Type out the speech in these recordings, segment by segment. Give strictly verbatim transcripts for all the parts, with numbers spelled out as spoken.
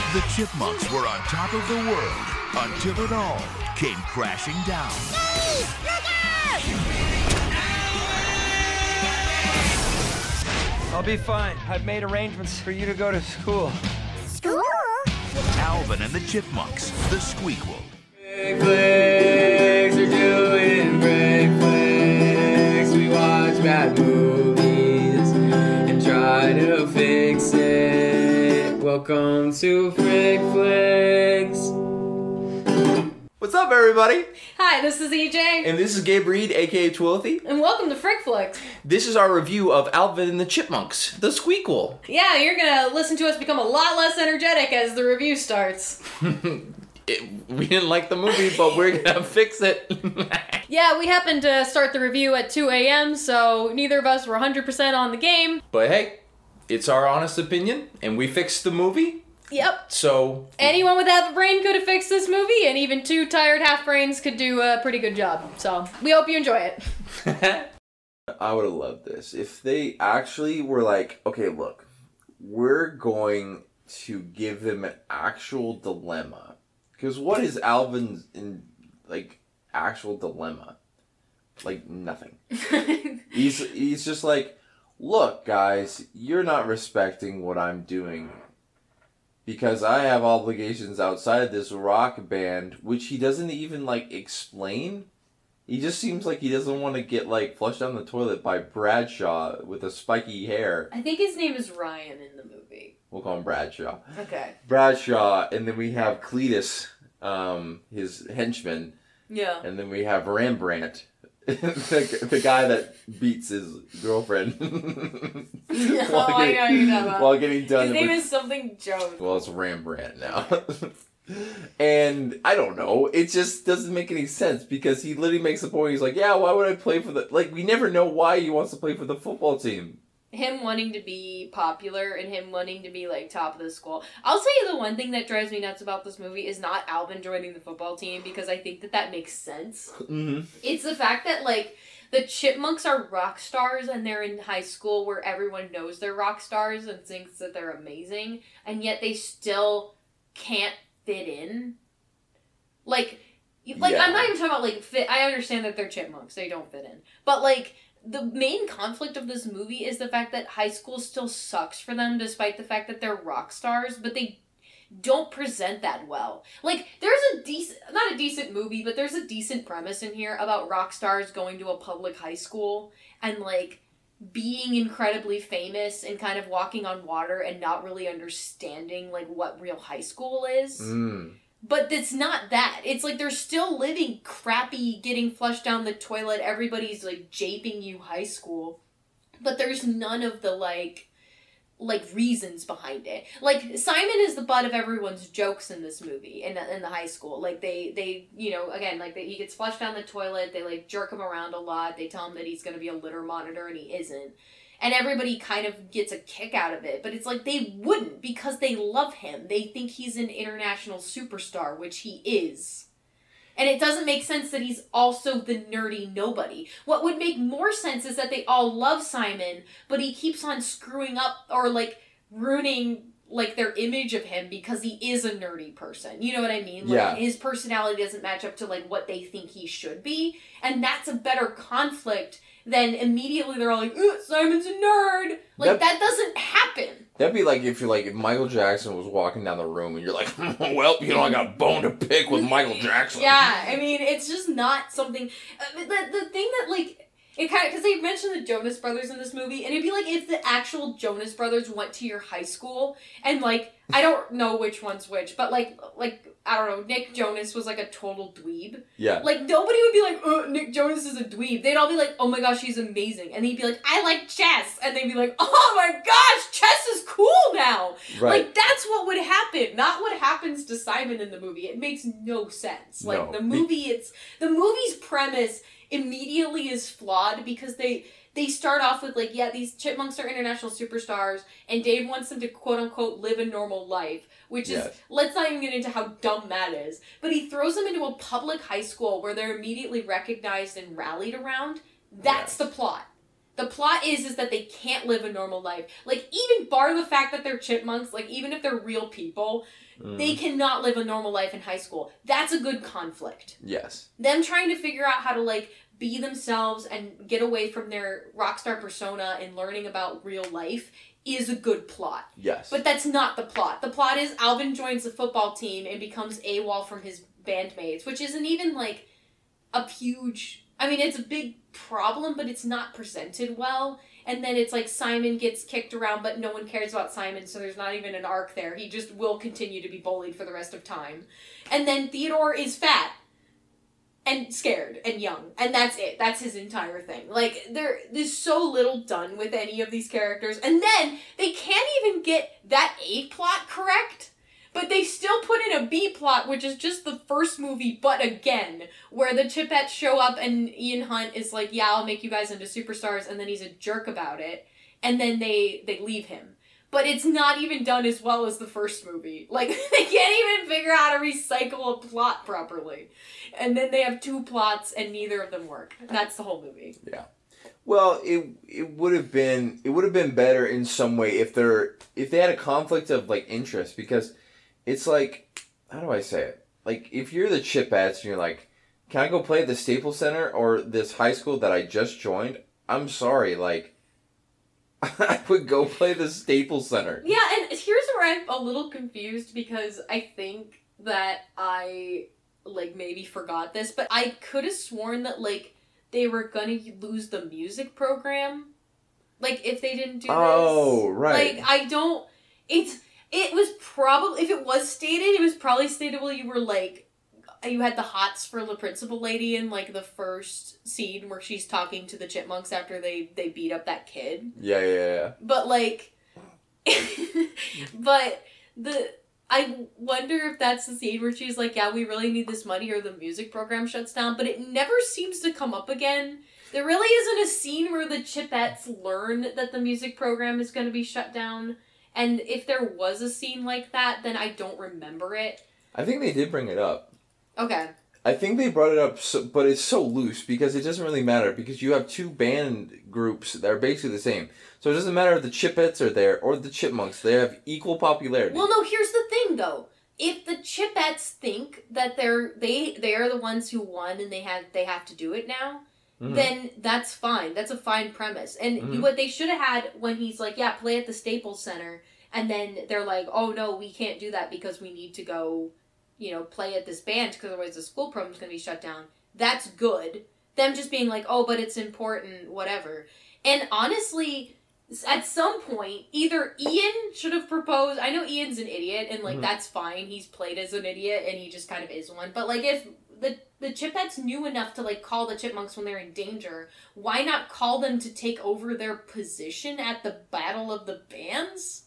The Chipmunks were on top of the world until it all came crashing down. Hey, look out! I'll be fine. I've made arrangements for you to go to school. School? Alvin and the Chipmunks, the Squeakquel. Break flicks, we're doing break flicks. We watch bad movies and try to fix it. Welcome to Frick Flicks. What's up, everybody? Hi, this is E J. And this is Gabe Reed, aka Twilthy. And welcome to Frick Flicks. This is our review of Alvin and the Chipmunks, the Squeakquel. Yeah, you're gonna listen to us become a lot less energetic as the review starts. It, we didn't like the movie, but we're gonna fix it. Yeah, we happened to start the review at two A M, so neither of us were one hundred percent on the game. But hey, it's our honest opinion, and we fixed the movie. Yep. So anyone with half a brain could have fixed this movie, and even two tired half brains could do a pretty good job. So we hope you enjoy it. I would have loved this if they actually were like, okay, look, we're going to give them an actual dilemma. Because what is Alvin's in like actual dilemma? Like nothing. he's he's just like, look, guys, you're not respecting what I'm doing. Because I have obligations outside of this rock band, which he doesn't even, like, explain. He just seems like he doesn't want to get, like, flushed down the toilet by Bradshaw with a spiky hair. I think his name is Ryan in the movie. We'll call him Bradshaw. Okay. Bradshaw, and then we have Cletus, um, his henchman. Yeah. And then we have Rembrandt, the, the guy that beats his girlfriend. Oh, I know you're talking about. While getting done. His name with, is something Jones. Well, it's Rembrandt now. And I don't know, it just doesn't make any sense because he literally makes the point, he's like, yeah, why would I play for the, like, we never know why he wants to play for the football team. Him wanting to be popular and him wanting to be, like, top of the school. I'll tell you the one thing that drives me nuts about this movie is not Alvin joining the football team, because I think that that makes sense. Mm-hmm. It's the fact that, like, the Chipmunks are rock stars and they're in high school where everyone knows they're rock stars and thinks that they're amazing, and yet they still can't fit in. Like, like Yeah. I'm not even talking about, like, fit. I understand that they're chipmunks. They don't fit in. But, like, the main conflict of this movie is the fact that high school still sucks for them despite the fact that they're rock stars, but they don't present that well. Like, there's a decent, not a decent movie, but there's a decent premise in here about rock stars going to a public high school and, like, being incredibly famous and kind of walking on water and not really understanding, like, what real high school is. Mm. But it's not that. It's like they're still living crappy, getting flushed down the toilet, everybody's, like, japing you high school. But there's none of the, like, like, reasons behind it. Like, Simon is the butt of everyone's jokes in this movie, in, in the high school. Like, they, they you know, again, like, they, he gets flushed down the toilet, they, like, jerk him around a lot, they tell him that he's gonna be a litter monitor, and he isn't. And everybody kind of gets a kick out of it, but it's like, they wouldn't, because they love him. They think he's an international superstar, which he is. And it doesn't make sense that he's also the nerdy nobody. What would make more sense is that they all love Simon, but he keeps on screwing up or, like, ruining, like, their image of him because he is a nerdy person. You know what I mean? Like, Yeah. his personality doesn't match up to, like, what they think he should be. And that's a better conflict than immediately they're all like, ugh, Simon's a nerd. Like, That- that doesn't happen. That'd be like if you're like, if Michael Jackson was walking down the room and you're like, well, you know, I got a bone to pick with Michael Jackson. Yeah, I mean, it's just not something. Uh, the the thing that, like, it kind of, because they mentioned the Jonas Brothers in this movie, and it'd be like if the actual Jonas Brothers went to your high school and, like, I don't know which one's which, but like like I don't know, Nick Jonas was like a total dweeb. Yeah. Like, nobody would be like, oh, Nick Jonas is a dweeb. They'd all be like, oh my gosh, he's amazing. And he'd be like, I like chess. And they'd be like, oh my gosh, chess is cool now. Right. Like, that's what would happen. Not what happens to Simon in the movie. It makes no sense. Like, No. the movie, it's, the movie's premise immediately is flawed because they, they start off with, like, yeah, these chipmunks are international superstars, and Dave wants them to, quote-unquote, live a normal life, which is, Yes. let's not even get into how dumb that is, but he throws them into a public high school where they're immediately recognized and rallied around. That's Yes. the plot. The plot is is that they can't live a normal life. Like, even bar the fact that they're chipmunks, like, even if they're real people, mm. they cannot live a normal life in high school. That's a good conflict. Yes. Them trying to figure out how to, like, be themselves and get away from their rock star persona and learning about real life is a good plot. Yes. But that's not the plot. The plot is Alvin joins the football team and becomes AWOL from his bandmates, which isn't even, like, a huge... I mean, it's a big problem, but it's not presented well. And then it's like Simon gets kicked around, but no one cares about Simon, so there's not even an arc there. He just will continue to be bullied for the rest of time. And then Theodore is fat and scared and young, and that's it. That's his entire thing. Like, there, there's so little done with any of these characters. And then they can't even get that A plot correct. But they still put in a B plot, which is just the first movie, but again, where the Chipettes show up and Ian Hunt is like, yeah, I'll make you guys into superstars, and then he's a jerk about it, and then they, they leave him. But it's not even done as well as the first movie. Like, they can't even figure out how to recycle a plot properly. And then they have two plots, and neither of them work. That's the whole movie. Yeah. Well, it it would have been it would have been better in some way if they're if they had a conflict of, like, interest, because it's like, how do I say it? Like, if you're the Chipettes and you're like, can I go play at the Staples Center or this high school that I just joined? I'm sorry, like, I would go play the Staples Center. Yeah, and here's where I'm a little confused, because I think that I, like, maybe forgot this, but I could have sworn that, like, they were gonna lose the music program. Like, if they didn't do this. Oh, right. Like, I don't, it's... It was probably, if it was stated, it was probably stated while you were, like, you had the hots for the principal lady in, like, the first scene where she's talking to the chipmunks after they, they beat up that kid. Yeah, yeah, yeah. But, like, but the, I wonder if that's the scene where she's like, yeah, we really need this money or the music program shuts down, but it never seems to come up again. There really isn't a scene where the Chipettes learn that the music program is going to be shut down. And if there was a scene like that, then I don't remember it. I think they did bring it up. Okay. I think they brought it up, so, but it's so loose because it doesn't really matter because you have two band groups that are basically the same. So it doesn't matter if the Chipettes are there or the Chipmunks. They have equal popularity. Well, no, here's the thing, though. If the Chipettes think that they're they they are the ones who won and they have they have to do it now, mm-hmm. then that's fine. That's a fine premise. And mm-hmm. what they should have had when he's like, yeah, play at the Staples Center, and then they're like, oh no, we can't do that because we need to go, you know, play at this band because otherwise the school program's going to be shut down. That's good. Them just being like, oh, but it's important, whatever. And honestly, at some point, either Ian should have proposed. I know Ian's an idiot, and, like, mm-hmm. that's fine. He's played as an idiot, and he just kind of is one. But, like, if the, the Chipettes knew enough to, like, call the Chipmunks when they're in danger, why not call them to take over their position at the Battle of the Bands?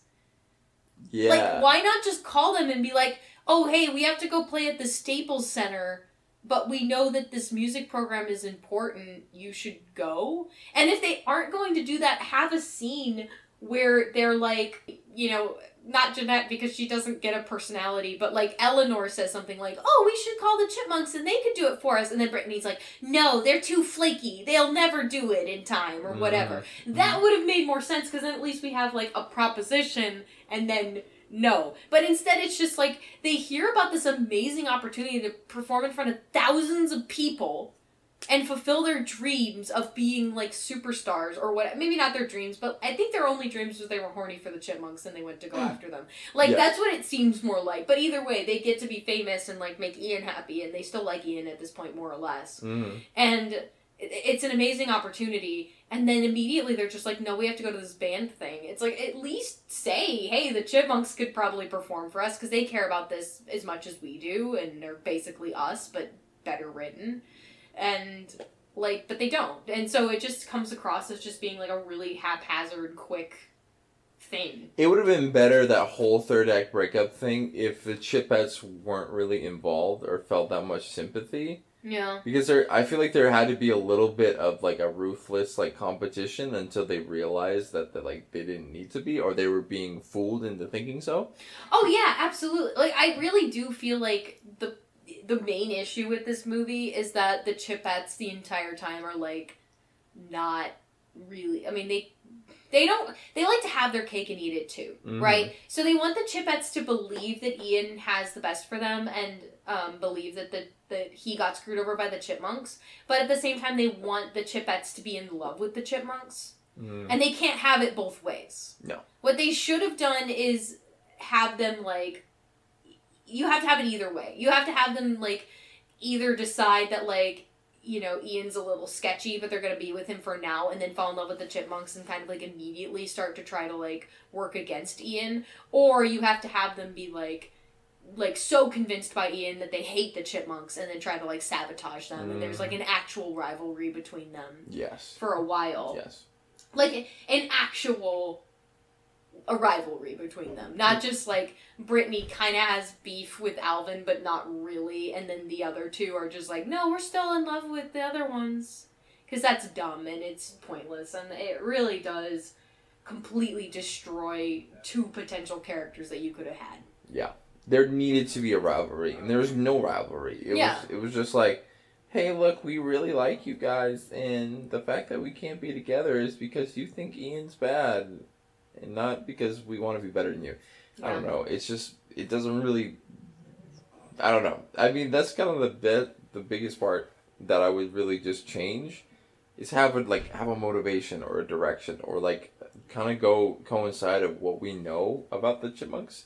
Yeah. Like, why not just call them and be like, oh, hey, we have to go play at the Staples Center, but we know that this music program is important, you should go? And if they aren't going to do that, have a scene where they're like, you know, not Jeanette because she doesn't get a personality, but like Eleanor says something like, oh, we should call the Chipmunks and they could do it for us. And then Brittany's like, no, they're too flaky. They'll never do it in time or whatever. Mm-hmm. That would have made more sense because then at least we have like a proposition and then... No. But instead it's just like, they hear about this amazing opportunity to perform in front of thousands of people and fulfill their dreams of being, like, superstars or what. Maybe not their dreams, but I think their only dreams was they were horny for the Chipmunks and they went to go after them. Like, yeah. That's what it seems more like. But either way, they get to be famous and, like, make Ian happy, and they still like Ian at this point, more or less. Mm. And it's an amazing opportunity. And then immediately they're just like, no, we have to go to this band thing. It's like, at least say, hey, the Chipmunks could probably perform for us because they care about this as much as we do. And they're basically us, but better written. And, like, but they don't. And so it just comes across as just being, like, a really haphazard, quick thing. It would have been better, that whole third act breakup thing, if the Chipettes weren't really involved or felt that much sympathy. Yeah. Because there, I feel like there had to be a little bit of, like, a ruthless, like, competition until they realized that, that, like, they didn't need to be, or they were being fooled into thinking so. Oh, yeah, absolutely. Like, I really do feel like the the main issue with this movie is that the Chipettes the entire time are, like, not really. I mean, they they don't. They like to have their cake and eat it too, Mhm. right? So they want the Chipettes to believe that Ian has the best for them and um, believe that the that he got screwed over by the Chipmunks. But at the same time, they want the Chipettes to be in love with the Chipmunks, Mm. and they can't have it both ways. No. What they should have done is have them like. You have to have it either way. You have to have them like either decide that like. You know, Ian's a little sketchy, but they're going to be with him for now and then fall in love with the Chipmunks and kind of, like, immediately start to try to, like, work against Ian. Or you have to have them be, like, like so convinced by Ian that they hate the Chipmunks and then try to, like, sabotage them. Mm. And there's, like, an actual rivalry between them. Yes. For a while. Yes. Like, an actual... a rivalry between them. Not just, like, Brittany kind of has beef with Alvin, but not really, and then the other two are just like, no, we're still in love with the other ones. Because that's dumb, and it's pointless, and it really does completely destroy two potential characters that you could have had. Yeah. There needed to be a rivalry, and there was no rivalry. It yeah. was, it was just like, hey, look, we really like you guys, and the fact that we can't be together is because you think Ian's bad. And not because we want to be better than you. Yeah. I don't know. It's just, it doesn't really, I don't know. I mean, that's kind of the bit, the biggest part that I would really just change is have a, like, have a motivation or a direction or, like, kind of go coincide of what we know about the Chipmunks.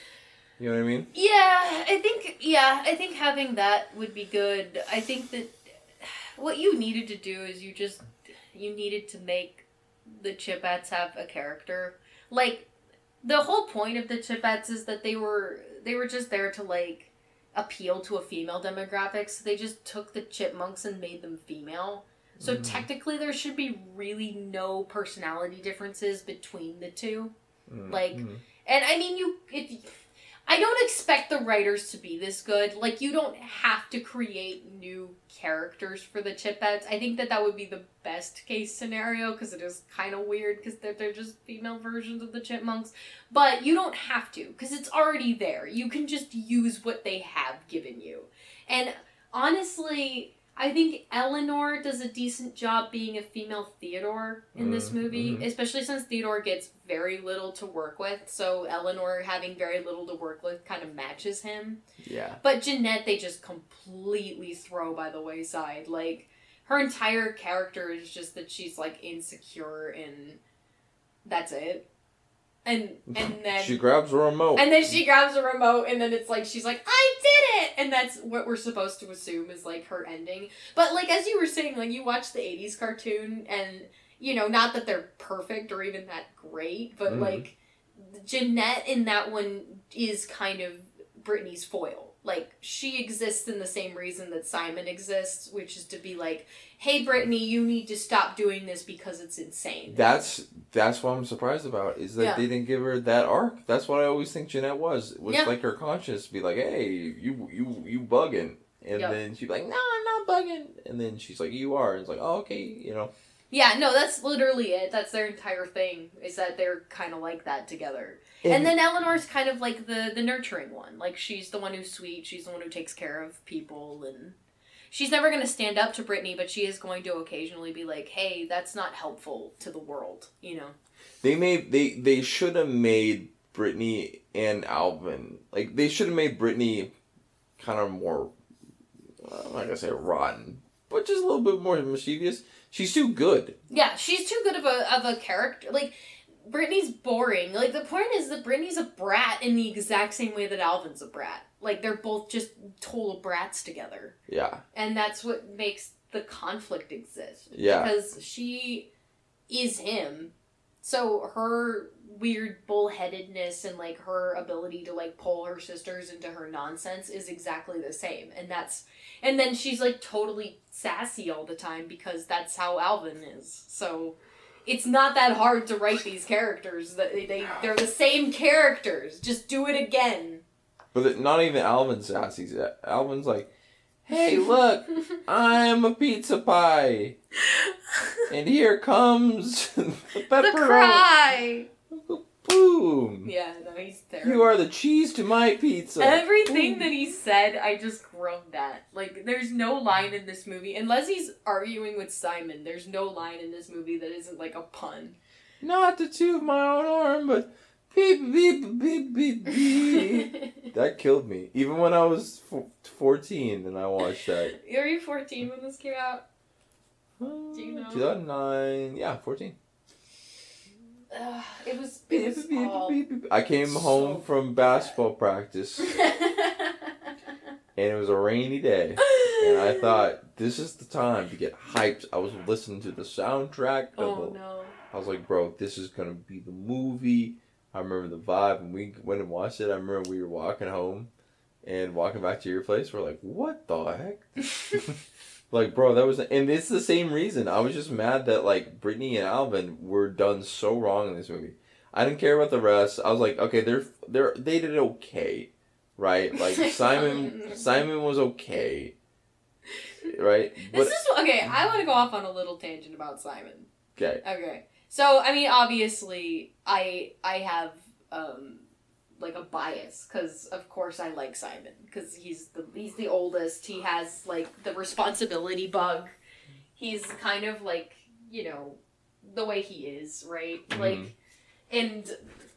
You know what I mean? Yeah, I think, yeah, I think having that would be good. I think that what you needed to do is you just, you needed to make the Chipettes have a character. Like, the whole point of the Chipettes is that they were they were just there to, like, appeal to a female demographic, so they just took the Chipmunks and made them female. So mm-hmm. technically there should be really no personality differences between the two. Mm-hmm. Like, and I mean, you... It, I don't expect the writers to be this good. Like, you don't have to create new characters for the Chipettes. I think that that would be the best case scenario, because it is kind of weird, because they're, they're just female versions of the Chipmunks. But you don't have to, because it's already there. You can just use what they have given you. And honestly, I think Eleanor does a decent job being a female Theodore in this movie, mm-hmm. especially since Theodore gets very little to work with, so Eleanor having very little to work with kind of matches him. Yeah. But Jeanette, they just completely throw by the wayside. Like, her entire character is just that she's, like, insecure, and that's it. And and then she grabs a remote. And then she grabs a remote, and then it's like, she's like, I did it! And that's what we're supposed to assume is, like, her ending. But, like, as you were saying, like, you watch the eighties cartoon, and, you know, not that they're perfect or even that great, but, mm-hmm. like, Jeanette in that one is kind of Brittany's foil. Like, she exists in the same reason that Simon exists, which is to be like, hey, Brittany, you need to stop doing this because it's insane. That's that's what I'm surprised about, is that yeah. they didn't give her that arc. That's what I always think Jeanette was. It was yeah. like her conscience be like, hey, you you you bugging. And yep. then she'd be like, no, I'm not bugging. And then she's like, you are. And it's like, oh, okay, you know. Yeah, no, that's literally it. That's their entire thing, is that they're kind of like that together. And, and then Eleanor's kind of like the, the nurturing one. Like, she's the one who's sweet, she's the one who takes care of people, and she's never going to stand up to Brittany, but she is going to occasionally be like, hey, that's not helpful to the world, you know? They made, they, they should have made Brittany and Alvin, like, they should have made Brittany kind of more, I'm not going to say rotten, but just a little bit more mischievous. She's too good. Yeah, she's too good of a of a character. Like, Brittany's boring. Like, the point is that Brittany's a brat in the exact same way that Alvin's a brat. Like, they're both just total brats together. Yeah. And that's what makes the conflict exist. Yeah. Because she is him. So her weird bullheadedness and, like, her ability to, like, pull her sisters into her nonsense is exactly the same. And that's... And then she's, like, totally sassy all the time because that's how Alvin is. So it's not that hard to write these characters. They, they, they're the same characters. Just do it again. But not even Alvin's sassy. Alvin's like, hey, look, I'm a pizza pie. And here comes the pepperoni. The cry. Put boom. Yeah, no, he's terrible. You are the cheese to my pizza. Everything Boom. that he said, I just groaned at. Like, there's no line in this movie. Unless he's arguing with Simon, there's no line in this movie that isn't like a pun. Not to toot my own arm, but beep, beep, beep, beep, beep. That killed me. Even when I was f- fourteen and I watched that. Were you fourteen when this came out? Do you know? two thousand nine, yeah, fourteen. Uh, it was, it was all... I came so home from basketball practice and it was a rainy day. And I thought, this is the time to get hyped. I was listening to the soundtrack. Of Oh, the, no. I was like, bro, this is going to be the movie. I remember the vibe. When we went and watched it, I remember we were walking home and walking back to your place. We're like, what the heck? Like, bro, that was... And it's the same reason. I was just mad that, like, Brittany and Alvin were done so wrong in this movie. I didn't care about the rest. I was like, okay, they're... they're they did okay. Right? Like, Simon... Simon was okay. Right? This But, is... Okay, I want to go off on a little tangent about Simon. okay. Okay. So, I mean, obviously, I I have, um, like, a bias, because, of course, I like Simon, because he's the, he's the oldest, he has, like, the responsibility bug, he's kind of, like, you know, the way he is, right? Mhm. Like, and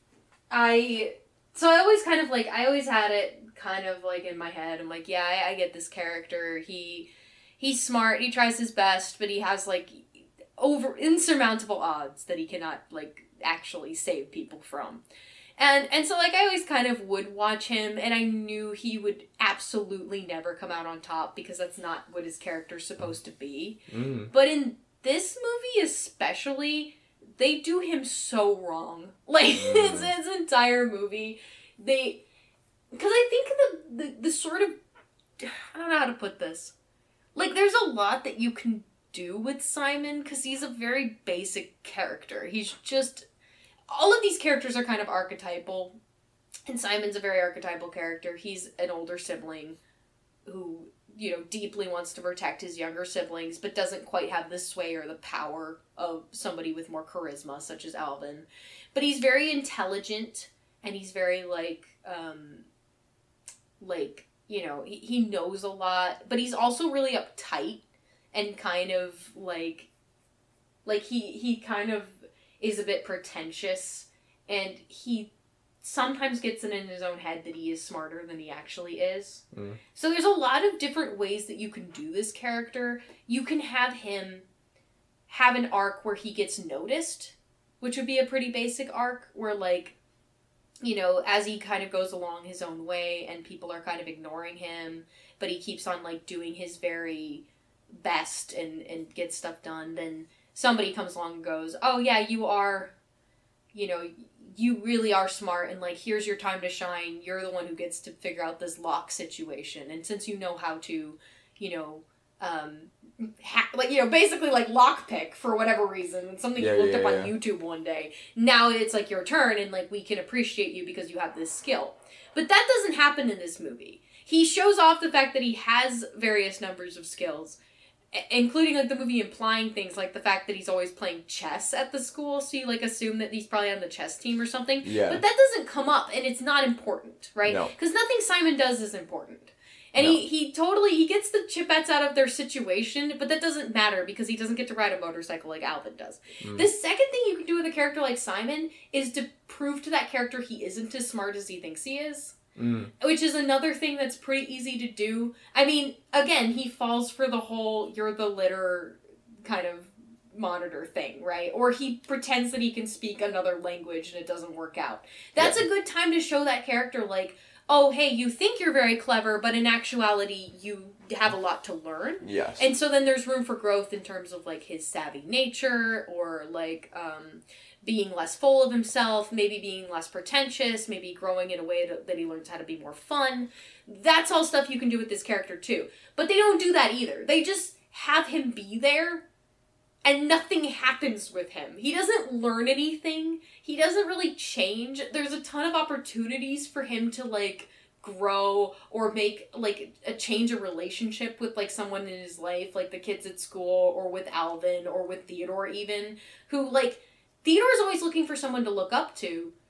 I, so I always kind of, like, I always had it kind of, like, in my head, I'm like, yeah, I, I get this character, he, he's smart, he tries his best, but he has, like, over insurmountable odds that he cannot, like, actually save people from. And and so, like, I always kind of would watch him, and I knew he would absolutely never come out on top, because that's not what his character's supposed to be. Mm. But in this movie especially, they do him so wrong. Like, Mm. his, his entire movie, they... Because I think the, the, the sort of... I don't know how to put this. Like, there's a lot that you can do with Simon, because he's a very basic character. He's just... All of these characters are kind of archetypal, and Simon's a very archetypal character. He's an older sibling who, you know, deeply wants to protect his younger siblings, but doesn't quite have the sway or the power of somebody with more charisma, such as Alvin. But he's very intelligent, and he's very, like, um, like, you know, he, he knows a lot, but he's also really uptight, and kind of, like, like, he, he kind of is a bit pretentious, and he sometimes gets it in his own head that he is smarter than he actually is. Mm. So there's a lot of different ways that you can do this character. You can have him have an arc where he gets noticed, which would be a pretty basic arc, where, like, you know, as he kind of goes along his own way, and people are kind of ignoring him, but he keeps on, like, doing his very best and, and gets stuff done, then somebody comes along and goes, oh yeah, you are, you know, you really are smart, and, like, here's your time to shine. You're the one who gets to figure out this lock situation. And since you know how to, you know, um, ha- like, you know, basically, like, lockpick for whatever reason, something Yeah, you looked yeah, up on yeah. YouTube one day, now it's, like, your turn, and, like, we can appreciate you because you have this skill. But that doesn't happen in this movie. He shows off the fact that he has various numbers of skills, including, like, the movie implying things like the fact that he's always playing chess at the school, so you, like, assume that he's probably on the chess team or something. Yeah. But that doesn't come up, and it's not important, right? No. Because nothing Simon does is important. And No. he, he totally, he gets the Chipettes out of their situation, but that doesn't matter because he doesn't get to ride a motorcycle like Alvin does. Mm. The second thing you can do with a character like Simon is to prove to that character he isn't as smart as he thinks he is. Mm. Which is another thing that's pretty easy to do. I mean, again, he falls for the whole you're the litter kind of monitor thing, right? Or he pretends that he can speak another language and it doesn't work out. That's Yeah. a good time to show that character, like, oh, hey, you think you're very clever, but in actuality, you have a lot to learn. Yes. And so then there's room for growth in terms of, like, his savvy nature, or, like, um... being less full of himself, maybe being less pretentious, maybe growing in a way that, that he learns how to be more fun. That's all stuff you can do with this character too. But they don't do that either. They just have him be there, and nothing happens with him. He doesn't learn anything. He doesn't really change. There's a ton of opportunities for him to, like, grow or make, like, a change a relationship with, like, someone in his life, like the kids at school, or with Alvin, or with Theodore even, who, like, Theodore's always looking for someone to look up to,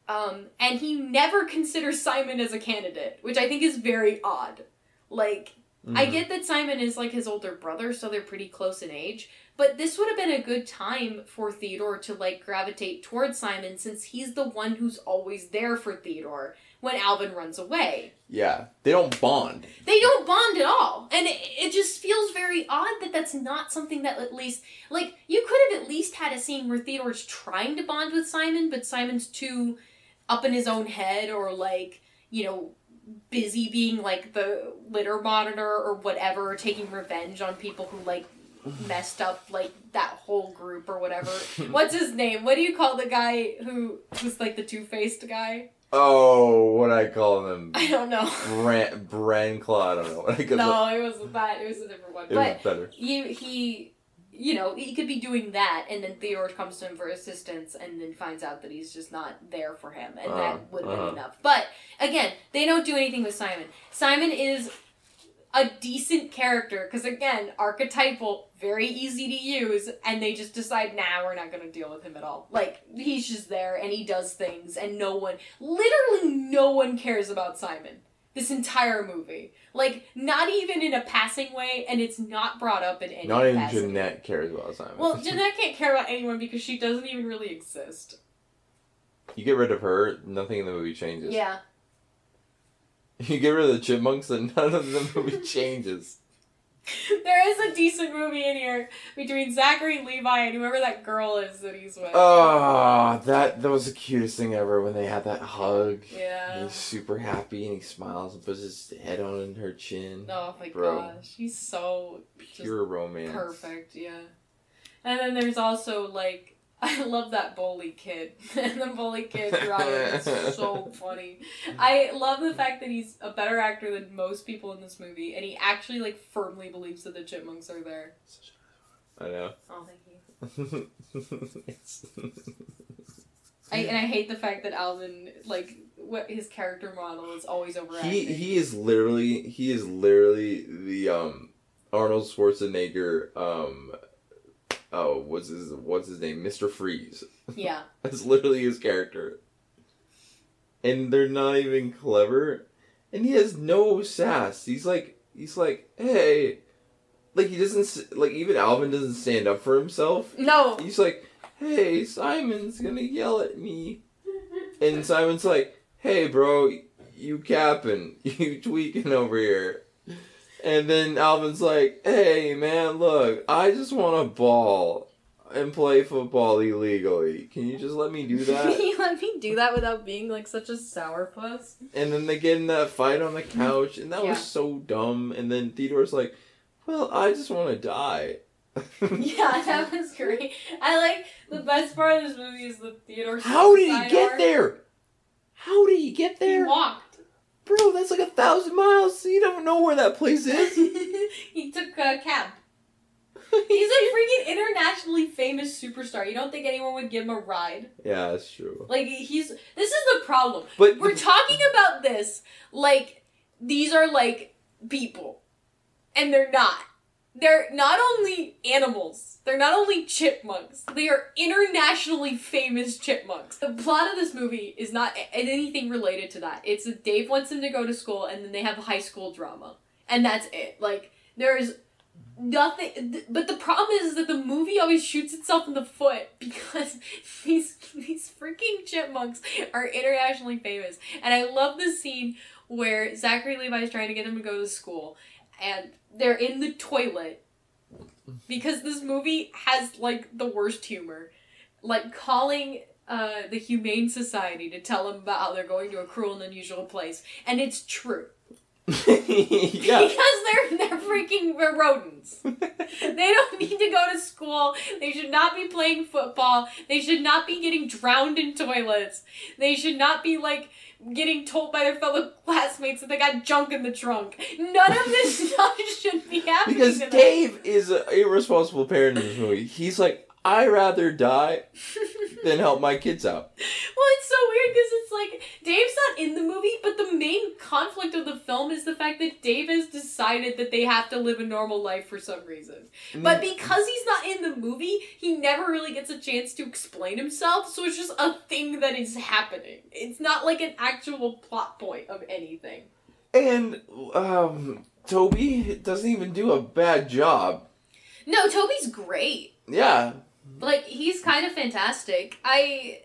Um, and he never considers Simon as a candidate, which I think is very odd. Like, mm. I get that Simon is like his older brother, so they're pretty close in age, but this would have been a good time for Theodore to, like, gravitate towards Simon, since he's the one who's always there for Theodore when Alvin runs away. Yeah, they don't bond. They don't bond at all. And it, it just feels very odd that that's not something that at least... Like, you could have at least had a scene where Theodore's trying to bond with Simon, but Simon's too up in his own head, or, like, you know, busy being, like, the litter monitor or whatever, or taking revenge on people who, like, messed up, like, that whole group or whatever. What's his name? What do you call the guy who was, like, the two-faced guy? Oh, what I call them? I don't know. Brand, brand Claw, I don't know. What I call no, it wasn't that. It was a different one. It but was better. He, he, you know, he could be doing that, and then Theodore comes to him for assistance, and then finds out that he's just not there for him, and uh, that would have uh-huh. been enough. But, again, they don't do anything with Simon. Simon is a decent character, because, again, archetypal, very easy to use, and they just decide, nah, we're not going to deal with him at all. Like, he's just there, and he does things, and no one, literally no one cares about Simon. This entire movie. Like, not even in a passing way, and it's not brought up in any Not even capacity. Jeanette cares about Simon. Well, Jeanette can't care about anyone because she doesn't even really exist. You get rid of her, nothing in the movie changes. Yeah. You get rid of the chipmunks, and none of the movie changes. There is a decent movie in here between Zachary Levi and whoever that girl is that he's with. Oh, that that was the cutest thing ever when they had that hug. Yeah. He's super happy and he smiles and puts his head on her chin. Oh my Bro. gosh, he's so pure romance. Perfect, yeah. And then there's also like, I love that bully kid. And the bully kid Ryan is so funny. I love the fact that he's a better actor than most people in this movie, and he actually like firmly believes that the chipmunks are there. I know. Oh, thank you. I, and I hate the fact that Alvin, like, what his character model is always overacting. He he is literally he is literally the um Arnold Schwarzenegger um. Oh, what's his what's his name? Mister Freeze. Yeah. That's literally his character. And they're not even clever. And he has no sass. He's like he's like, hey, like he doesn't like even Alvin doesn't stand up for himself. No. He's like, hey, Simon's gonna yell at me. And Simon's like, hey, bro, you capping, you tweaking over here. And then Alvin's like, hey, man, look, I just want a ball and play football illegally. Can you just let me do that? Can you let me do that without being, like, such a sourpuss? And then they get in that fight on the couch, and that yeah. was so dumb. And then Theodore's like, well, I just want to die. Yeah, that was great. I like, the best part of this movie is the Theodore How did he get arc. there? How did he get there? He walked. Bro, that's like a thousand miles. You don't know where that place is. He took a cab. He's a freaking internationally famous superstar. You don't think anyone would give him a ride? Yeah, that's true. Like, he's... This is the problem. But We're talking about this like these are, like, people. And they're not. They're not only animals. They're not only chipmunks. They are internationally famous chipmunks. The plot of this movie is not anything related to that. It's that Dave wants him to go to school, and then they have high school drama. And that's it. Like, there's nothing... But the problem is that the movie always shoots itself in the foot because these, these freaking chipmunks are internationally famous. And I love the scene where Zachary Levi is trying to get them to go to school, and they're in the toilet because this movie has, like, the worst humor. Like, calling uh, the Humane Society to tell them about how they're going to a cruel and unusual place. And it's true. Yeah. Because they're, they're freaking rodents. They don't need to go to school. They should not be playing football. They should not be getting drowned in toilets. They should not be, like, getting told by their fellow classmates that they got junk in the trunk. None of this stuff should be happening. Because to them. Dave is an irresponsible parent in this movie. He's like, I'd rather die than help my kids out. Well, it's so weird because it's like, Dave's not in the movie, but the main conflict of the film is the fact that Dave has decided that they have to live a normal life for some reason. But because he's not in the movie, he never really gets a chance to explain himself, so it's just a thing that is happening. It's not like an actual plot point of anything. And, um, Toby doesn't even do a bad job. No, Toby's great. Yeah. Like, he's kind of fantastic. I...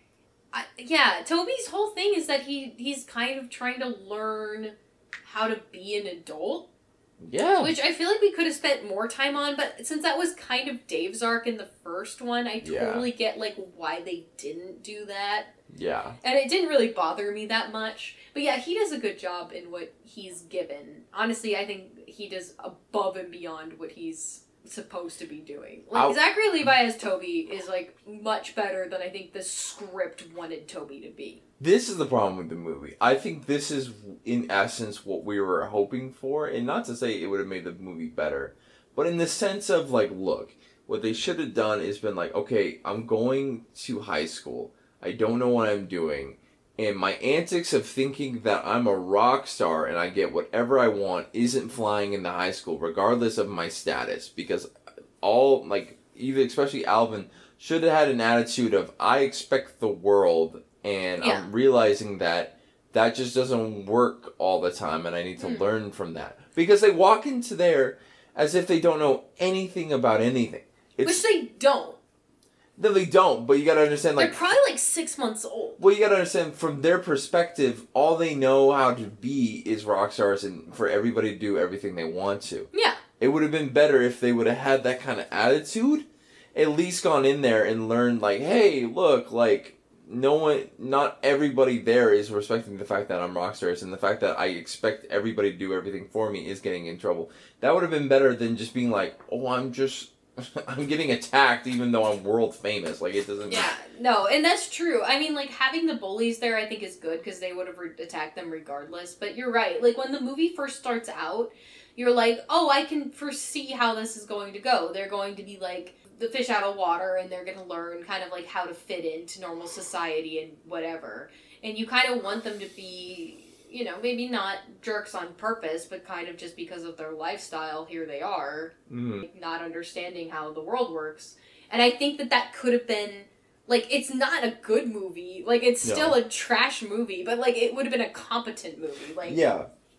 I, yeah, Toby's whole thing is that he he's kind of trying to learn how to be an adult. Yeah. Which I feel like we could have spent more time on, but since that was kind of Dave's arc in the first one, I totally yeah. get, like, why they didn't do that. Yeah. And it didn't really bother me that much. But yeah, he does a good job in what he's given. Honestly, I think he does above and beyond what he's supposed to be doing. Like, I'll... Zachary Levi as Toby is, like, much better than I think the script wanted Toby to be. This is the problem with the movie. I think this is, in essence, what we were hoping for. And not to say it would have made the movie better. But in the sense of, like, look, what they should have done is been like, okay, I'm going to high school. I don't know what I'm doing. And my antics of thinking that I'm a rock star and I get whatever I want isn't flying in the high school, regardless of my status. Because all, like, even especially Alvin, should have had an attitude of, I expect the world, and yeah. I'm realizing that that just doesn't work all the time, and I need to mm. learn from that. Because they walk into there as if they don't know anything about anything. It's, Which they don't. No, they don't, but you gotta understand, like... They're probably, like, six months old. Well, you gotta understand, from their perspective, all they know how to be is rock stars and for everybody to do everything they want to. Yeah. It would have been better if they would have had that kind of attitude, at least gone in there and learned, like, hey, look, like, no one, not everybody there is respecting the fact that I'm rock stars, and the fact that I expect everybody to do everything for me is getting in trouble. That would have been better than just being like, oh, I'm just... I'm getting attacked even though I'm world famous. Like, it doesn't... Yeah, no, and that's true. I mean, like, having the bullies there I think is good because they would have re- attacked them regardless. But you're right. Like, when the movie first starts out, you're like, oh, I can foresee how this is going to go. They're going to be, like, the fish out of water, and they're going to learn kind of, like, how to fit into normal society and whatever. And you kind of want them to be... You know, maybe not jerks on purpose, but kind of just because of their lifestyle, here they are, mm. like, not understanding how the world works. And I think that that could have been, like, it's not a good movie. Like, it's still no. a trash movie, but, like, it would have been a competent movie. Like, yeah.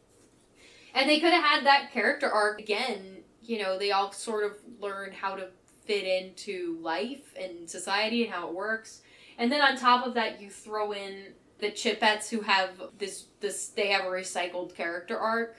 And they could have had that character arc again. You know, they all sort of learn how to fit into life and society and how it works. And then on top of that, you throw in... the Chipettes who have this, this, they have a recycled character arc,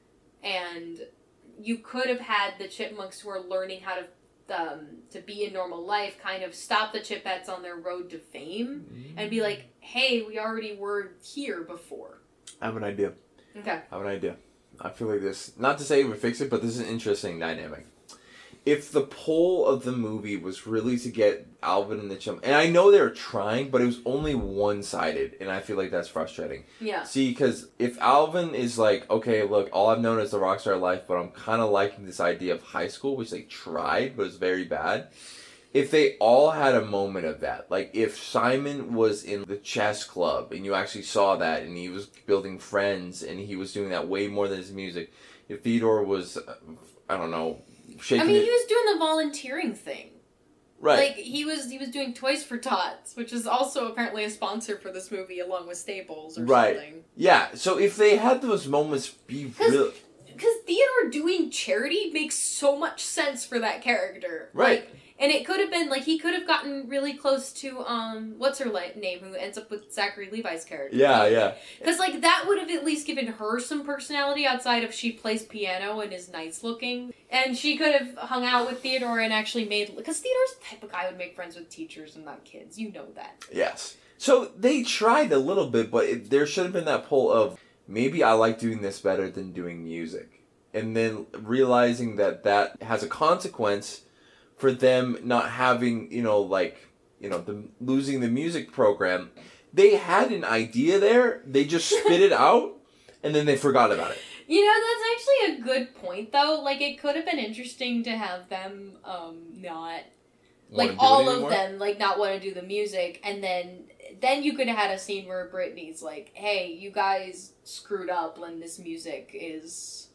and you could have had the Chipmunks who are learning how to, um, to be in normal life kind of stop the Chipettes on their road to fame, mm-hmm. and be like, hey, we already were here before. I have an idea. Okay. I have an idea. I feel like this, not to say it would fix it, but this is an interesting dynamic. If the pull of the movie was really to get Alvin and the Chipmunks, and I know they were trying, but it was only one-sided, and I feel like that's frustrating. Yeah. See, because if Alvin is like, okay, look, all I've known is the rockstar life, but I'm kind of liking this idea of high school, which they tried, but it's very bad. If they all had a moment of that, like if Simon was in the chess club, and you actually saw that, and he was building friends, and he was doing that way more than his music. If Theodore was, I don't know... I mean, he was doing the volunteering thing. Right. Like, he was he was doing Toys for Tots, which is also apparently a sponsor for this movie, along with Staples or right. something. Yeah, so if they had those moments be real... Because Theodore doing charity makes so much sense for that character. Right. Like, and it could have been, like, he could have gotten really close to, um, what's her li- name, who ends up with Zachary Levi's character. Yeah, yeah. Because, like, that would have at least given her some personality outside of she plays piano and is nice looking. And she could have hung out with Theodore and actually made... Because Theodore's the type of guy who would make friends with teachers and not kids. You know that. Yes. So, they tried a little bit, but it, there should have been that pull of, maybe I like doing this better than doing music. And then realizing that that has a consequence... for them not having, you know, like, you know, the, losing the music program. They had an idea there, they just spit it out, and then they forgot about it. You know, that's actually a good point, though. Like, it could have been interesting to have them, um, not... Like, all of them, like, not want to do the music, and then then you could have had a scene where Brittany's like, hey, you guys screwed up when this music is,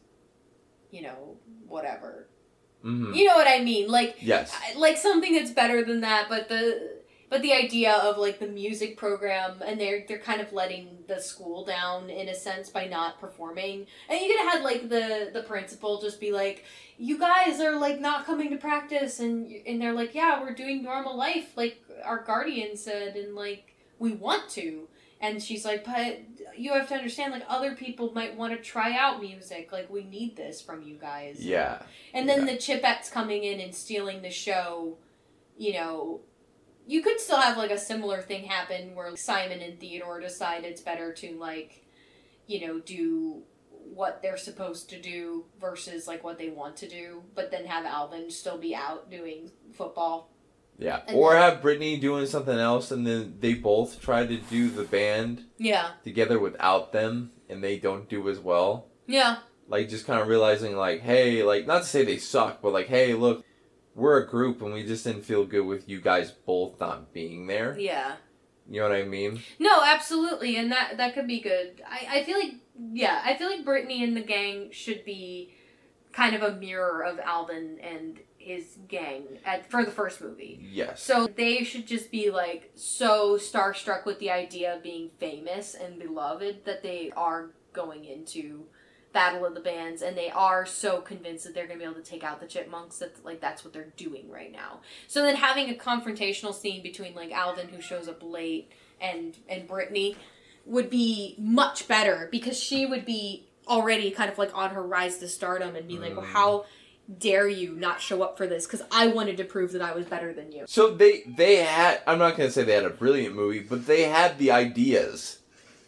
you know, whatever. Mm-hmm. You know what I mean? Like, yes. Like something that's better than that, but the but the idea of like the music program, and they're they're kind of letting the school down in a sense by not performing. And you could have had like the the principal just be like, you guys are like not coming to practice, and and they're like, yeah, we're doing normal life like our guardian said, and like we want to. And she's like, but you have to understand, like, other people might want to try out music. Like, we need this from you guys. Yeah. And then yeah. the Chipettes coming in and stealing the show, you know, you could still have, like, a similar thing happen where Simon and Theodore decide it's better to, like, you know, do what they're supposed to do versus, like, what they want to do. But then have Alvin still be out doing football. Yeah, and or then, have Brittany doing something else, and then they both try to do the band yeah. together without them, and they don't do as well. Yeah. Like, just kind of realizing, like, hey, like, not to say they suck, but like, hey, look, we're a group, and we just didn't feel good with you guys both not being there. Yeah. You know what I mean? No, absolutely, and that that could be good. I, I feel like, yeah, I feel like Brittany and the gang should be kind of a mirror of Alvin and his gang at for the first movie. Yes. So they should just be like so starstruck with the idea of being famous and beloved that they are going into Battle of the Bands, and they are so convinced that they're going to be able to take out the Chipmunks that like that's what they're doing right now. So then having a confrontational scene between like Alvin, who shows up late, and and Brittany would be much better, because she would be already kind of like on her rise to stardom and be mm. like, well, how dare you not show up for this, because I wanted to prove that I was better than you. So they they had, I'm not going to say they had a brilliant movie, but they had the ideas.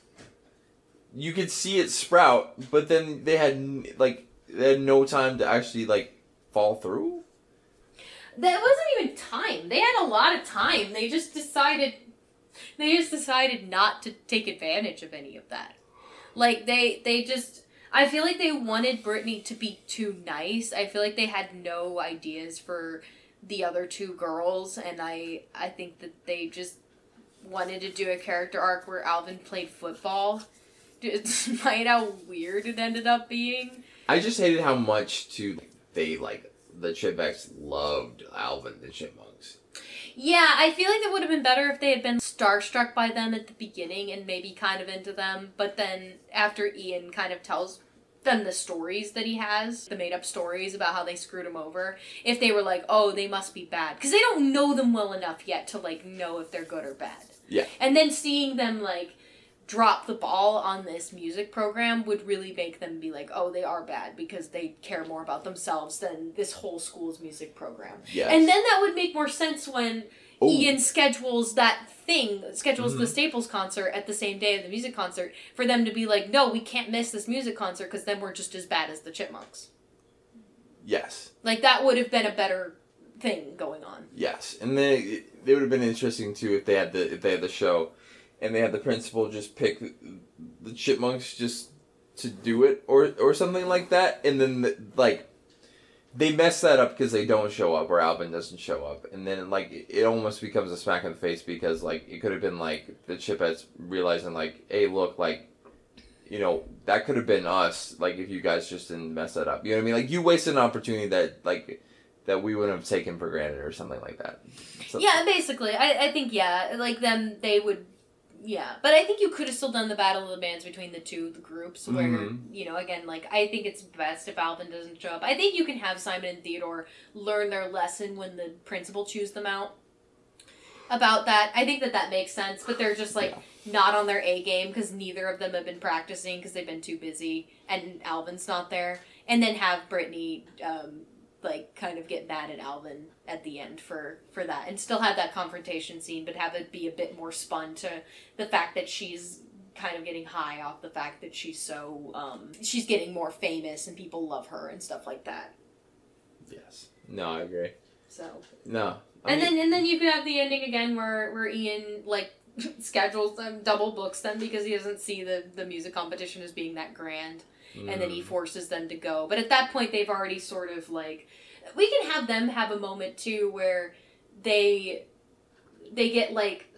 You could see it sprout, but then they had like they had no time to actually like fall through. That wasn't even time. They had a lot of time. They just decided they just decided not to take advantage of any of that. Like they they just I feel like they wanted Brittany to be too nice. I feel like they had no ideas for the other two girls, and I I think that they just wanted to do a character arc where Alvin played football, despite how weird it ended up being. I just hated how much too they like the Chipmunks loved Alvin the Chipmunks. Yeah, I feel like it would have been better if they had been starstruck by them at the beginning and maybe kind of into them, but then after Ian kind of tells them the stories that he has, the made-up stories about how they screwed him over, if they were like, oh, they must be bad. Because they don't know them well enough yet to, like, know if they're good or bad. Yeah. And then seeing them, like, drop the ball on this music program would really make them be like, oh, they are bad because they care more about themselves than this whole school's music program. Yes. And then that would make more sense when Ooh. Ian schedules that thing, schedules mm-hmm. the Staples concert at the same day of the music concert, for them to be like, no, we can't miss this music concert because then we're just as bad as the Chipmunks. Yes. Like, that would have been a better thing going on. Yes. And then it, it would have been interesting, too, if they had the if they had the show and they had the principal just pick the Chipmunks just to do it or or something like that, and then the, like they mess that up because they don't show up or Alvin doesn't show up, and then like it almost becomes a smack in the face because like it could have been like the Chipettes realizing like, hey, look, like, you know, that could have been us, like if you guys just didn't mess that up, you know what I mean? Like you wasted an opportunity that like that we wouldn't have taken for granted or something like that. So, yeah, basically, I I think yeah, like then they would. Yeah, but I think you could have still done the Battle of the Bands between the two the groups where, mm-hmm. you know, again, like, I think it's best if Alvin doesn't show up. I think you can have Simon and Theodore learn their lesson when the principal chews them out about that. I think that that makes sense, but they're just, like, yeah. not on their A game because neither of them have been practicing because they've been too busy, and Alvin's not there. And then have Brittany, um, like, kind of get mad at Alvin at the end for, for that. And still have that confrontation scene, but have it be a bit more spun to the fact that she's kind of getting high off the fact that she's so, um, she's getting more famous and people love her and stuff like that. Yes. No, I agree. So. No. I and mean, then and then you could have the ending again where, where Ian, like, schedules them, double books them because he doesn't see the, the music competition as being that grand. And then he forces them to go. But at that point, they've already sort of, like... We can have them have a moment, too, where they they get, like,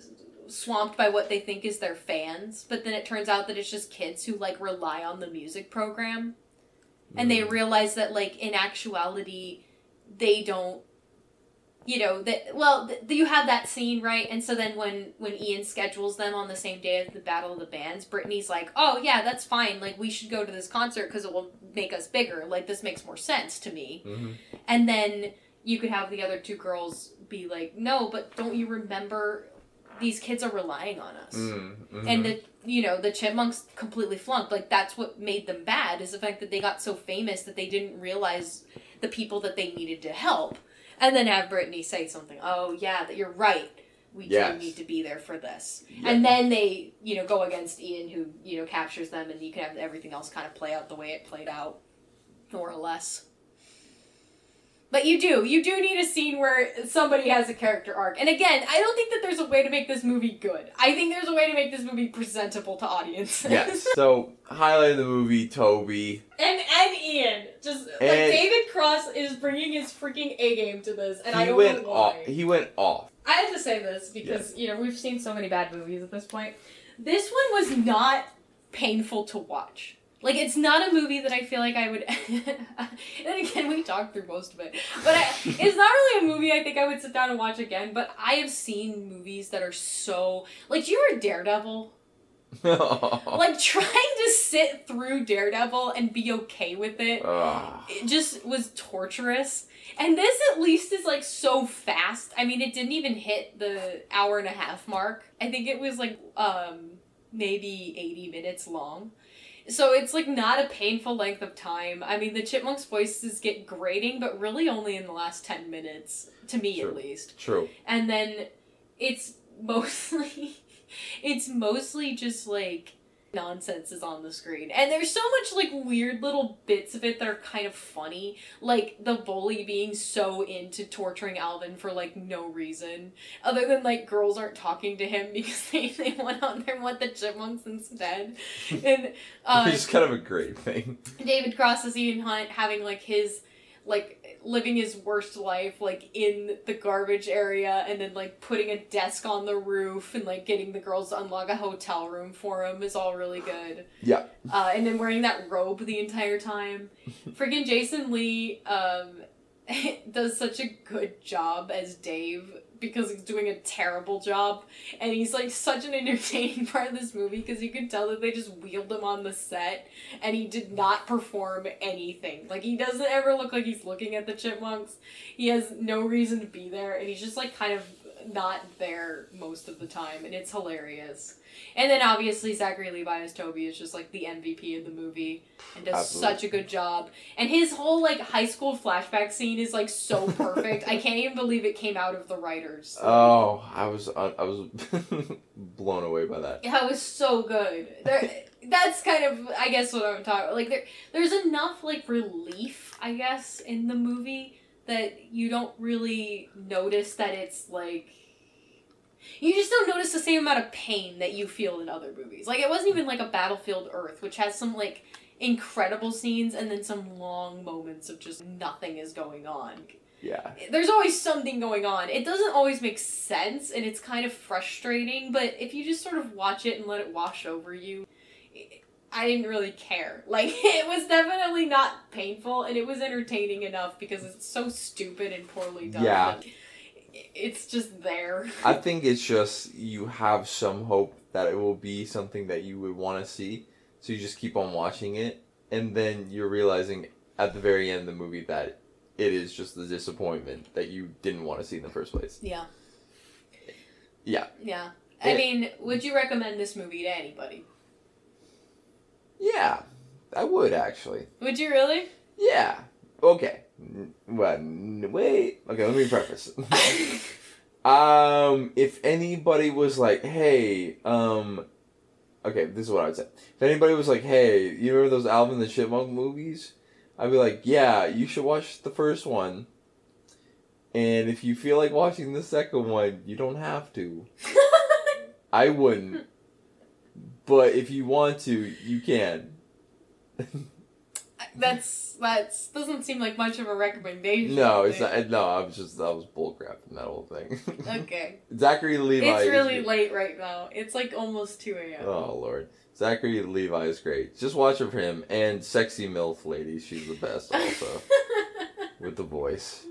swamped by what they think is their fans, but then it turns out that it's just kids who like rely on the music program, and they realize that like in actuality they don't, you know, that well th- you have that scene, right? And so then when when Ian schedules them on the same day as the Battle of the Bands, Brittany's like, oh yeah, that's fine, like we should go to this concert because it will make us bigger, like this makes more sense to me. Mm-hmm. And then you could have the other two girls be like, no, but don't you remember these kids are relying on us? Mm-hmm. And the, you know, the Chipmunks completely flunked. Like, that's what made them bad, is the fact that they got so famous that they didn't realize the people that they needed to help. And then have Brittany say something, oh, yeah, that you're right. We Yes. do need to be there for this. Yeah. And then they, you know, go against Ian, who, you know, captures them, and you can have everything else kind of play out the way it played out, more or less. But you do. You do need a scene where somebody has a character arc. And again, I don't think that there's a way to make this movie good. I think there's a way to make this movie presentable to audiences. Yes. So, highlight of the movie, Toby. And and Ian. Just, like, And- David Cross is bringing his freaking A-game to this, and I he don't went know off. why. He went off. I have to say this, because, you know, we've seen so many bad movies at this point. This one was not painful to watch. Like, it's not a movie that I feel like I would... and again, we talked through most of it. But I, it's not really a movie I think I would sit down and watch again, but I have seen movies that are so... Like, do you remember Daredevil? Like, trying to sit through Daredevil and be okay with it, Ugh. it just was torturous. And this at least is, like, so fast. I mean, it didn't even hit the hour and a half mark. I think it was, like, um, maybe eighty minutes long. So it's, like, not a painful length of time. I mean, the Chipmunks' voices get grating, but really only in the last ten minutes. To me, True. at least. True. And then it's mostly... It's mostly just, like, nonsense is on the screen. And there's so much, like, weird little bits of it that are kind of funny. Like, the bully being so into torturing Alvin for, like, no reason. Other than, like, girls aren't talking to him because they, they went out there and want the Chipmunks instead. And, uh... It's kind of a great thing. David Cross is Ian Hunt having, like, his... like, living his worst life, like, in the garbage area, and then, like, putting a desk on the roof, and, like, getting the girls to unlock a hotel room for him is all really good. Yeah. Uh, and then wearing that robe the entire time. Friggin' Jason Lee, um, does such a good job as Dave, because he's doing a terrible job, and he's, like, such an entertaining part of this movie, because you can tell that they just wheeled him on the set, and he did not perform anything. Like, he doesn't ever look like he's looking at the Chipmunks. He has no reason to be there, and he's just, like, kind of not there most of the time, and it's hilarious. And then, obviously, Zachary Levi as Toby is just, like, the M V P of the movie, and does Absolutely. such a good job. And his whole, like, high school flashback scene is, like, so perfect. I can't even believe it came out of the writers. Oh, I was uh, I was blown away by that. Yeah, it was so good. There, that's kind of, I guess, what I'm talking about. Like, there, there's enough, like, relief, I guess, in the movie that you don't really notice that it's, like... You just don't notice the same amount of pain that you feel in other movies. Like, it wasn't even like a Battlefield Earth, which has some, like, incredible scenes and then some long moments of just nothing is going on. Yeah. There's always something going on. It doesn't always make sense, and it's kind of frustrating, but if you just sort of watch it and let it wash over you, I didn't really care. Like, it was definitely not painful, and it was entertaining enough because it's so stupid and poorly done. Yeah. It's just there. I think it's just you have some hope that it will be something that you would want to see, so you just keep on watching it, and then you're realizing at the very end of the movie that it is just the disappointment that you didn't want to see in the first place. Yeah. Yeah. Yeah. I It- mean, would you recommend this movie to anybody? Yeah, I would actually. Would you really? Yeah. Okay. N- Well, n- wait. Okay, let me preface. um, if anybody was like, hey, um, okay, this is what I would say. If anybody was like, hey, you remember those Alvin the Chipmunk movies? I'd be like, yeah, you should watch the first one. And if you feel like watching the second one, you don't have to. I wouldn't. But if you want to, you can. That's that's doesn't seem like much of a recommendation. No, it's not. No, I was just that was bullcrap in that whole thing. Okay. Zachary Levi. It's really is, late right now. It's like almost two a m. Oh Lord, Zachary Levi is great. Just watch it for him and sexy MILF lady. She's the best also with the voice.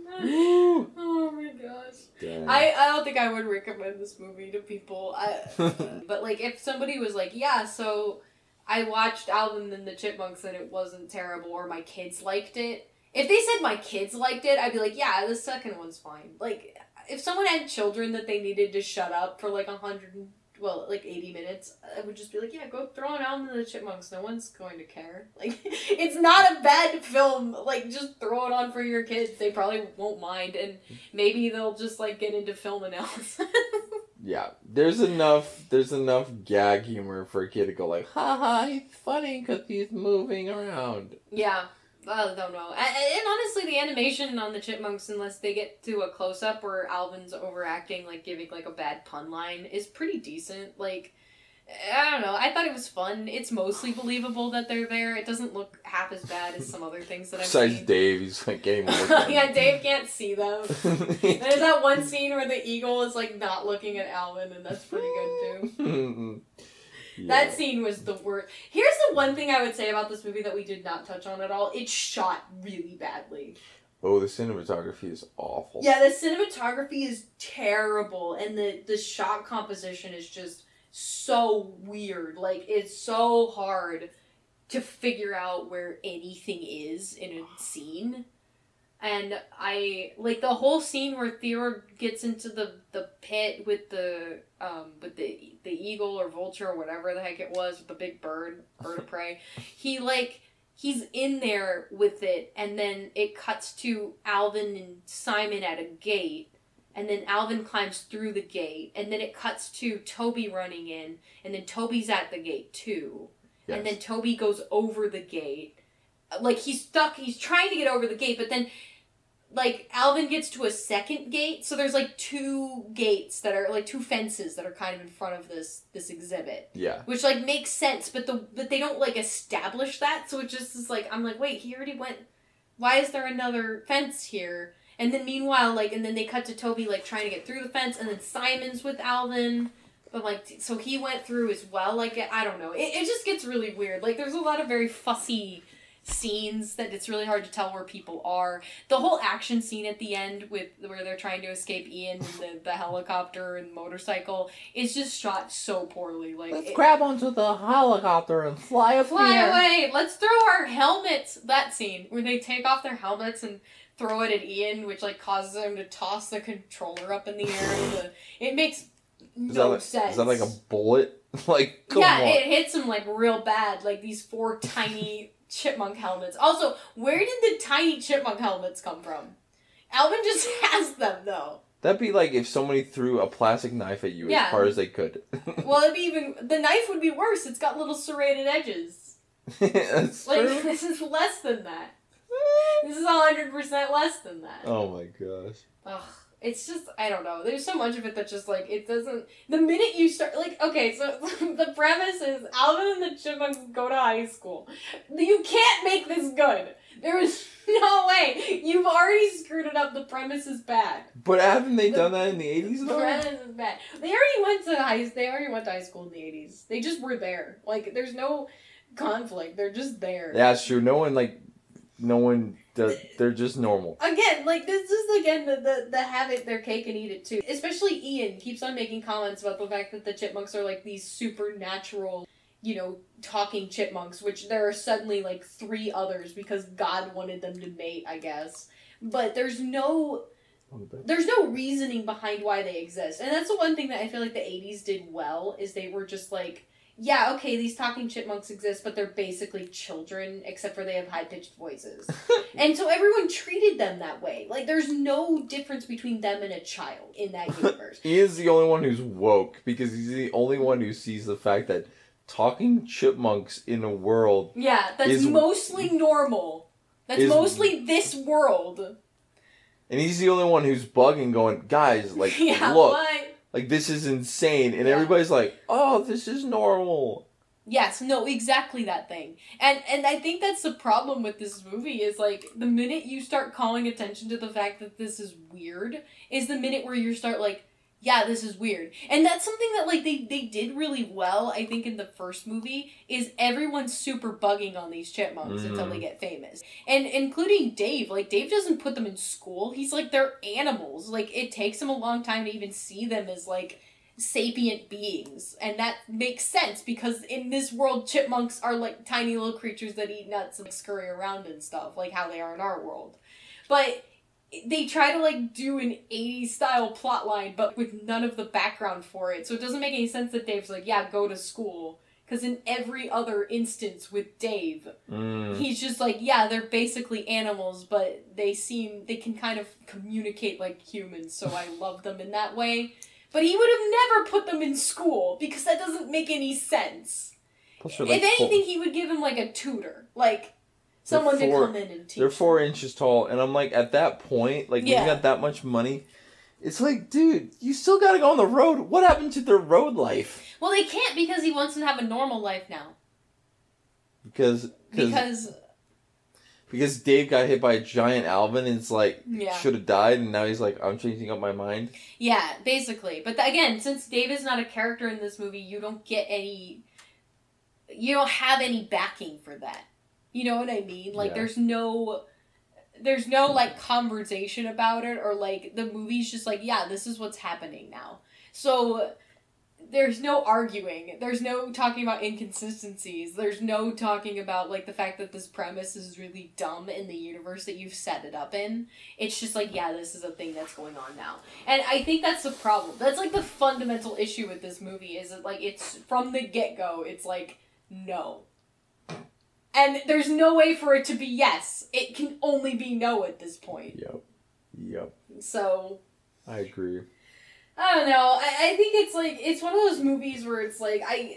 Oh my gosh. Dang. I, I don't think I would recommend this movie to people. I, but like if somebody was like, yeah, so I watched Alvin and the Chipmunks and it wasn't terrible, or my kids liked it. If they said my kids liked it, I'd be like, yeah, the second one's fine. Like if someone had children that they needed to shut up for like a hundred, well, like eighty minutes, I would just be like, yeah, go throw on Alvin and the Chipmunks. No one's going to care. Like, it's not a bad film. Like, just throw it on for your kids. They probably won't mind, and maybe they'll just like get into film analysis. Yeah, there's enough. There's enough gag humor for a kid to go like, "Ha ha, he's funny because he's moving around." Yeah. I don't know. And, and honestly, the animation on the Chipmunks, unless they get to a close-up where Alvin's overacting, like giving like a bad pun line, is pretty decent. Like, I don't know. I thought it was fun. It's mostly believable that they're there. It doesn't look half as bad as some other things that I've Besides seen. Dave, he's like getting more. Yeah, Dave can't see them. There's that one scene where the eagle is like not looking at Alvin, and that's pretty good too. Yeah. That scene was the worst. Here's the one thing I would say about this movie that we did not touch on at all. It's shot really badly. Oh, the cinematography is awful. Yeah, the cinematography is terrible, and the, the shot composition is just so weird. Like, it's so hard to figure out where anything is in a scene. And I, like, the whole scene where Theodore gets into the, the pit with the, um, with the, the eagle or vulture or whatever the heck it was, with the big bird, bird of prey, he, like, he's in there with it, and then it cuts to Alvin and Simon at a gate, and then Alvin climbs through the gate, and then it cuts to Toby running in, and then Toby's at the gate too, Yes. and then Toby goes over the gate. Like, he's stuck, he's trying to get over the gate, but then, like, Alvin gets to a second gate, so there's, like, two gates that are, like, two fences that are kind of in front of this this exhibit. Yeah. Which, like, makes sense, but the but they don't, like, establish that, so it just is like, I'm like, wait, he already went, why is there another fence here? And then meanwhile, like, and then they cut to Toby, like, trying to get through the fence, and then Simon's with Alvin, but, like, so he went through as well, like, I don't know, it, it just gets really weird. Like, there's a lot of very fussy scenes that it's really hard to tell where people are. The whole action scene at the end with where they're trying to escape Ian and the, the helicopter and motorcycle is just shot so poorly. Like, Let's it, grab onto the helicopter and fly up fly here. away. Let's throw our helmets. That scene where they take off their helmets and throw it at Ian, which like causes him to toss the controller up in the air. And the, it makes Is no that like, sense. Is that like a bullet? Like, come yeah, on. it hits him like real bad. Like these four tiny chipmunk helmets. Also, where did the tiny chipmunk helmets come from? Alvin just has them though. That'd be like if somebody threw a plastic knife at you Yeah. as hard as they could. Well, it'd be even the knife would be worse. It's got little serrated edges. That's Like true. this is less than that. This is a hundred percent less than that. Oh my gosh. Ugh. It's just, I don't know. There's so much of it that just, like, it doesn't... The minute you start... Like, okay, so the premise is Alvin and the Chipmunks go to high school. You can't make this good. There is no way. You've already screwed it up. The premise is bad. But haven't they The- done that in the eighties The though? premise is bad. They already went to high... They already went to high school in the eighties. They just were there. Like, there's no conflict. They're just there. Yeah, it's true. No one, like... No one... Does, they're just normal. Again, like, this is, again, the, the, the have it their cake and eat it, too. Especially Ian keeps on making comments about the fact that the chipmunks are, like, these supernatural, you know, talking chipmunks, which there are suddenly, like, three others because God wanted them to mate, I guess. But there's no... There's no reasoning behind why they exist. And that's the one thing that I feel like the eighties did well, is they were just, like... Yeah, okay, these talking chipmunks exist, but they're basically children, except for they have high-pitched voices. And so everyone treated them that way. Like, there's no difference between them and a child in that universe. He is the only one who's woke, because he's the only one who sees the fact that talking chipmunks in a world... Yeah, that's Is- mostly normal. That's is- mostly this world. And he's the only one who's bugging, going, guys, like, Yeah, look, why? like, this is insane. And Yeah. everybody's like, oh, this is normal. Yes, no, exactly that thing. And and I think that's the problem with this movie is like the minute you start calling attention to the fact that this is weird is the minute where you start like, yeah, this is weird. And that's something that like they, they did really well, I think, in the first movie, is everyone's super bugging on these chipmunks Mm-hmm. until they get famous. And including Dave, like Dave doesn't put them in school. He's like they're animals. Like it takes him a long time to even see them as like sapient beings, and that makes sense because in this world chipmunks are like tiny little creatures that eat nuts and scurry around and stuff like how they are in our world. But they try to like do an eighties style plot line but with none of the background for it, so it doesn't make any sense that Dave's like, yeah, go to school, because in every other instance with Dave Mm. he's just like, yeah, they're basically animals, but they seem they can kind of communicate like humans, so I love them in that way. But he would have never put them in school, because that doesn't make any sense. Plus they're, If like, anything, four- he would give him, like, a tutor. Like, someone four- to come in and teach They're four him. inches tall, and I'm like, at that point, like, Yeah. you got that much money, it's like, dude, you still gotta go on the road. What happened to their road life? Well, they can't because he wants them to have a normal life now. Because, because, Because, because Dave got hit by a giant Alvin, and it's like, Yeah. should have died, and now he's like, I'm changing up my mind. yeah, basically. But th- again, since Dave is not a character in this movie, you don't get any... You don't have any backing for that. You know what I mean? Like, Yeah. there's no... There's no, like, conversation about it, or, like, the movie's just like, yeah, this is what's happening now. So, there's no arguing. There's no talking about inconsistencies. There's no talking about, like, the fact that this premise is really dumb in the universe that you've set it up in. It's just like, yeah, this is a thing that's going on now. And I think that's the problem. That's, like, the fundamental issue with this movie, is that, like, it's, from the get-go, it's like, no. And there's no way for it to be yes. It can only be no at this point. Yep. Yep. So, I agree. I don't know. I, I think it's like, it's one of those movies where it's like, I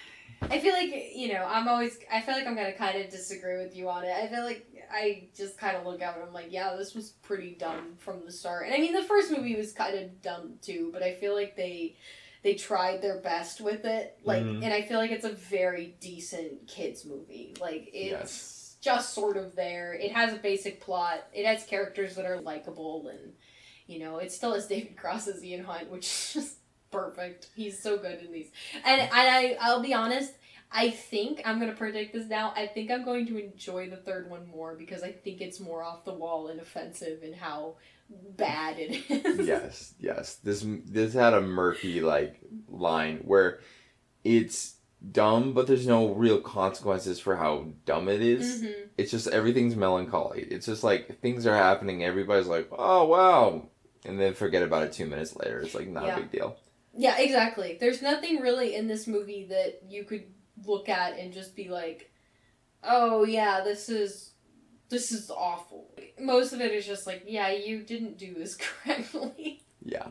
I feel like, you know, I'm always, I feel like I'm going to kind of disagree with you on it. I feel like I just kind of look at it and I'm like, yeah, this was pretty dumb from the start. And I mean, the first movie was kind of dumb too, but I feel like they... They tried their best with it, like, Mhm. and I feel like it's a very decent kids movie. Like, it's Yes. just sort of there. It has a basic plot. It has characters that are likable, and you know, it still has David Cross as Ian Hunt, which is just perfect. He's so good in these. And and I I'll be honest. I think I'm gonna predict this now. I think I'm going to enjoy the third one more because I think it's more off the wall and offensive in how bad it is. Yes, yes. This this had a murky like line where it's dumb, but there's no real consequences for how dumb it is. Mm-hmm. It's just everything's melancholy. It's just like things are happening. Everybody's like, "Oh wow," and then forget about it two minutes later. It's like not Yeah. a big deal. Yeah, exactly. There's nothing really in this movie that you could look at and just be like, "Oh yeah, this is this is awful." Most of it is just like, "Yeah, you didn't do this correctly." Yeah.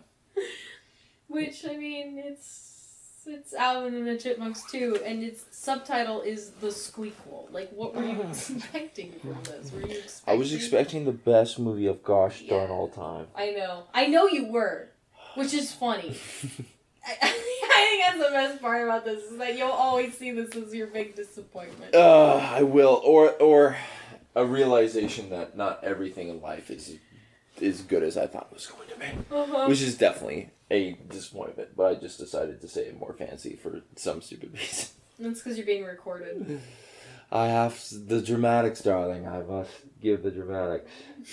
Which, I mean, it's it's Alvin and the Chipmunks too, and its subtitle is The Squeakquel. Like, what were you expecting from this? Were you expecting... I was expecting the best movie of gosh darn Yeah. all time. I know. I know you were, which is funny. I, I think that's the best part about this, is that you'll always see this as your big disappointment. Uh, I will, or or a realization that not everything in life is as good as I thought it was going to be. Uh-huh. Which is definitely a disappointment, but I just decided to say it more fancy for some stupid reason. That's because you're being recorded. I have the dramatics, darling. I must give the dramatics.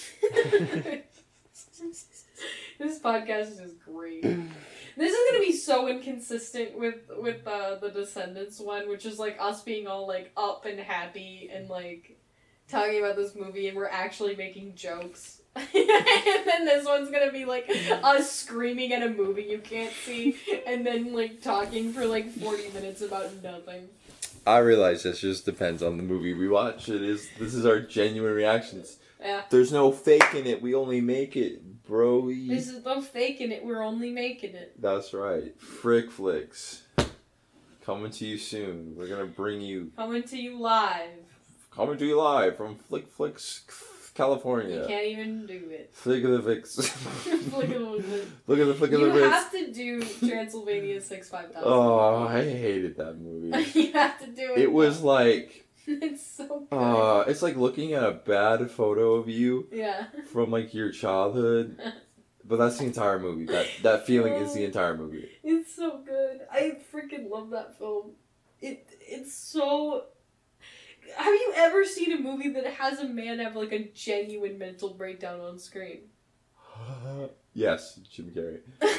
This podcast is great. This is gonna be so inconsistent with with uh, the Descendants one, which is like us being all like up and happy and like talking about this movie, and we're actually making jokes. And then this one's gonna be like us screaming at a movie you can't see, and then like talking for like forty minutes about nothing. I realize this just depends on the movie we watch. It is. This is our genuine reactions. Yeah. There's no fake in it. We only make it, bro. This is no faking it, we're only making it. That's right. Frick Flicks. Coming to you soon. We're gonna bring you Coming to you live. coming to you live from Flick Flicks California. You can't even do it. Flick of the Vix. Flick of the Look at the flick of You the wrist. have to do Transylvania six five thousand. Oh, I hated that movie. You have to do it. It was like, It's so good. uh, it's like looking at a bad photo of you yeah. from like your childhood. But that's the entire movie. That that feeling is the entire movie. It's so good. I freaking love that film. It it's so. Have you ever seen a movie that has a man have like a genuine mental breakdown on screen? Yes, Jim Carrey.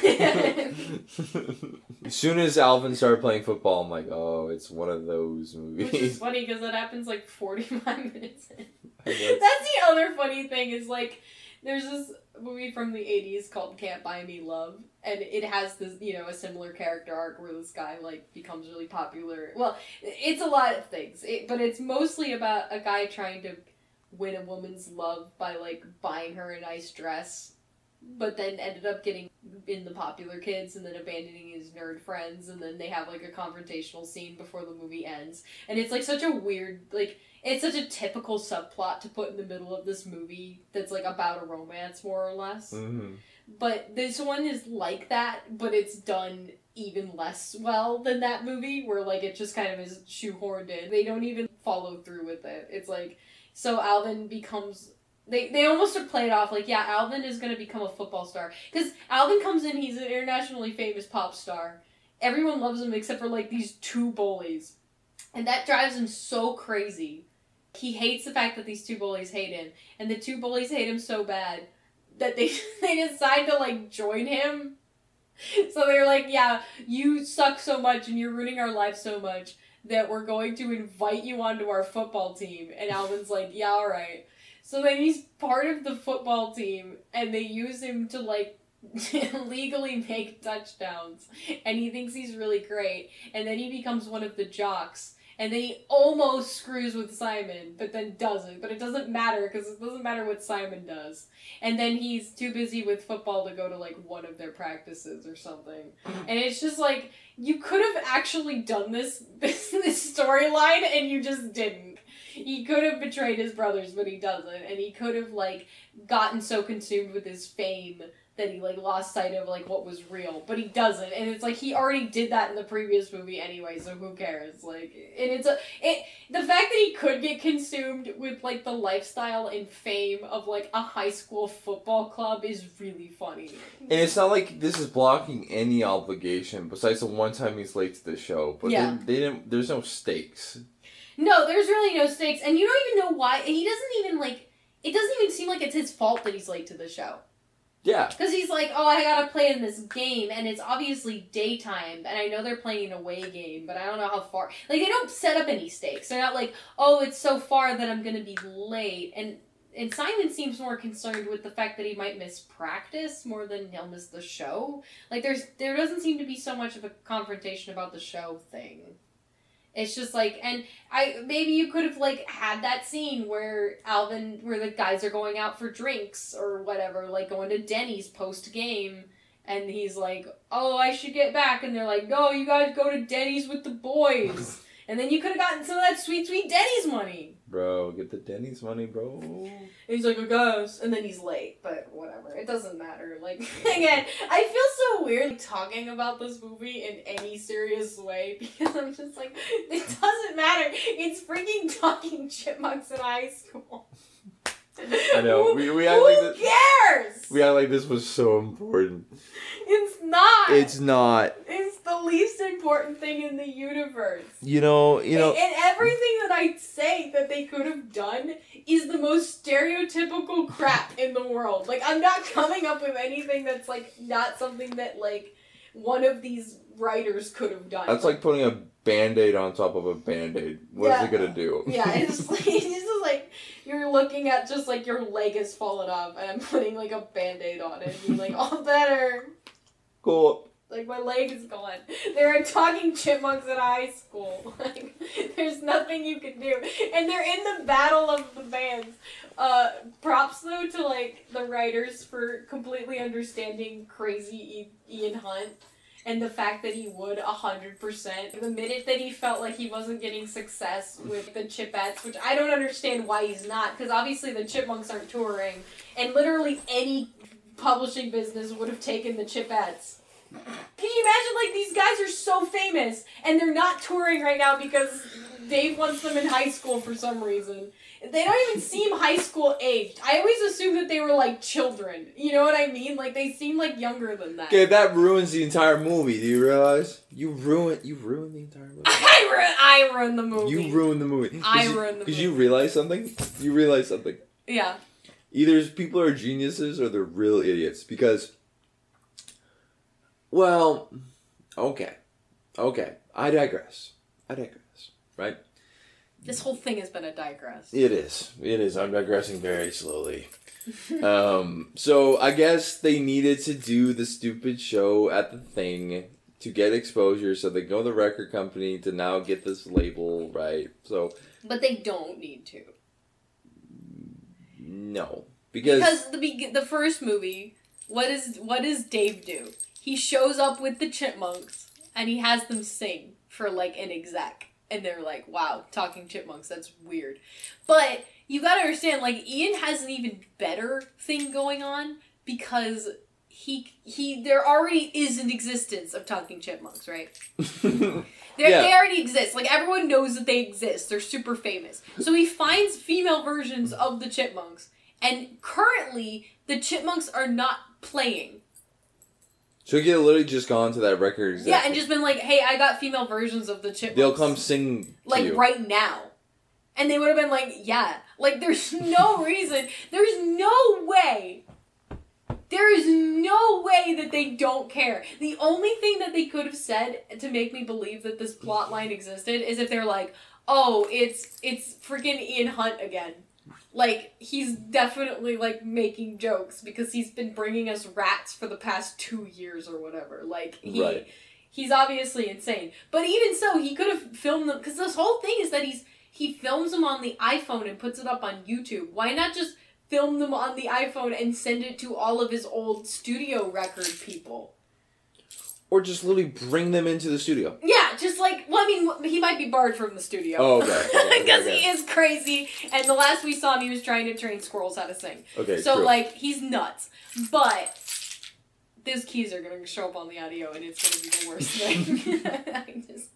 As soon as Alvin started playing football, I'm like, oh, it's one of those movies. Which is funny because that happens like forty-five minutes in. That's- That's the other funny thing is like, there's this movie from the eighties called Can't Buy Me Love, and it has this, you know, a similar character arc where this guy like becomes really popular. Well, it's a lot of things, it, but it's mostly about a guy trying to win a woman's love by like buying her a nice dress, but then ended up getting in the popular kids and then abandoning his nerd friends, and then they have like a confrontational scene before the movie ends. And it's like such a weird, like, it's such a typical subplot to put in the middle of this movie that's like about a romance more or less. Mm-hmm. But this one is like that, but it's done even less well than that movie, where like it just kind of is shoehorned in. They don't even follow through with it. It's like, so Alvin becomes... They they almost have played off like, yeah, Alvin is going to become a football star. Because Alvin comes in, he's an internationally famous pop star. Everyone loves him except for like these two bullies. And that drives him so crazy. He hates the fact that these two bullies hate him. And the two bullies hate him so bad that they, they decide to like join him. So they're like, yeah, you suck so much and you're ruining our lives so much that we're going to invite you onto our football team. And Alvin's like, yeah, alright. So then he's part of the football team, and they use him to, like, legally make touchdowns. And he thinks he's really great. And then he becomes one of the jocks. And then he almost screws with Simon, but then doesn't. But it doesn't matter, because it doesn't matter what Simon does. And then he's too busy with football to go to, like, one of their practices or something. And it's just like, you could have actually done this, this, this storyline, and you just didn't. He could have betrayed his brothers, but he doesn't. And he could have, like, gotten so consumed with his fame that he, like, lost sight of, like, what was real. But he doesn't. And it's like, he already did that in the previous movie anyway, so who cares? Like, and it's a... It, the fact that he could get consumed with, like, the lifestyle and fame of, like, a high school football club is really funny. And it's not like this is blocking any obligation besides the one time he's late to the show. But Yeah. they, they didn't. There's no stakes. No, there's really no stakes, and you don't even know why. He doesn't even, like, it doesn't even seem like it's his fault that he's late to the show. Yeah. Because he's like, oh, I gotta play in this game, and it's obviously daytime, and I know they're playing an away game, but I don't know how far. Like, they don't set up any stakes. They're not like, oh, it's so far that I'm gonna be late, and and Simon seems more concerned with the fact that he might miss practice more than he'll miss the show. Like, there's there doesn't seem to be so much of a confrontation about the show thing. It's just like, and I maybe you could have like had that scene where Alvin, where the guys are going out for drinks or whatever, like going to Denny's post game, and he's like, "Oh, I should get back," and they're like, "No, you guys go to Denny's with the boys," and then you could have gotten some of that sweet, sweet Denny's money. Bro, get the Denny's money, bro. And he's like, I guess. And then he's late, but whatever. It doesn't matter. Like, again, I feel so weird talking about this movie in any serious way because I'm just like, it doesn't matter. It's freaking Talking Chipmunks in high school. I know. We, we act Who like this, cares? we act like this was so important. It's not. It's not. It's the least important thing in the universe. You know, you know. And, and everything that I say that they could have done is the most stereotypical crap in the world. Like, I'm not coming up with anything that's, like, not something that, like, one of these writers could have done. That's like putting a Band-Aid on top of a Band-Aid. What Yeah. is it gonna do? Yeah, it's like, it's just like, you're looking at just, like, your leg has fallen off, and I'm putting, like, a Band-Aid on it, and you're like, all better. Cool. Like, my leg is gone. There are Talking Chipmunks in high school. Like, there's nothing you can do. And they're in the battle of the bands. Uh, props, though, to, like, the writers for completely understanding crazy I- Ian Hunt. and the fact that he would one hundred percent. The minute that he felt like he wasn't getting success with the Chipettes, which I don't understand why he's not, because obviously the Chipmunks aren't touring, and literally any publishing business would have taken the Chipettes. Can you imagine, like, these guys are so famous, and they're not touring right now because Dave wants them in high school for some reason. They don't even seem high school aged. I always assumed that they were, like, children. You know what I mean? Like, they seem, like, younger than that. Okay, that ruins the entire movie. Do you realize? You ruined. You ruined the entire movie. I, ru- I ruined the movie. You ruined the movie. I you, ruined the Because movie. you realize something? You realize something. Yeah. Either people are geniuses or they're real idiots. Because, well, okay. Okay. I digress. I digress. Right? This whole thing has been a digress. It is. It is. I'm digressing very slowly. um, so, I guess they needed to do the stupid show at the thing to get exposure, so they go to the record company to now get this label, right? So, But they don't need to. no. Because, Because the be- the first movie, what is what does Dave do? He shows up with the Chipmunks and he has them sing for like an exec, and they're like, "Wow, talking chipmunks, that's weird." But you gotta understand, like, Ian has an even better thing going on because he he there already is an existence of talking chipmunks, right? They're, Yeah. They already exist. Like, everyone knows that they exist. They're super famous. So he finds female versions of the Chipmunks, and currently, the Chipmunks are not playing. so he could have literally just gone to that record exec. Yeah, and just been like, hey, I got female versions of the Chipmunks. They'll come sing to like, you. right now. And they would have been like, yeah. Like, there's no reason. There's no way. There is no way that they don't care. The only thing that they could have said to make me believe that this plot line existed is if they're like, oh, it's it's freaking Ian Hunt again. Like, he's definitely, like, making jokes because he's been bringing us rats for the past two years or whatever. Like, he... Right. He's obviously insane. But even so, he could have filmed them... Because this whole thing is that he's he films them on the iPhone and puts it up on YouTube. Why not just film them on the iPhone and send it to all of his old studio record people? Or just literally bring them into the studio. Yeah, just like... Well, I mean, he might be barred from the studio. Oh, okay. okay, Because okay, okay. he is crazy. And the last we saw him, he was trying to train squirrels how to sing. Okay, So, true. like, he's nuts. But... those keys are going to show up on the audio, and it's going to be the worst thing. I just...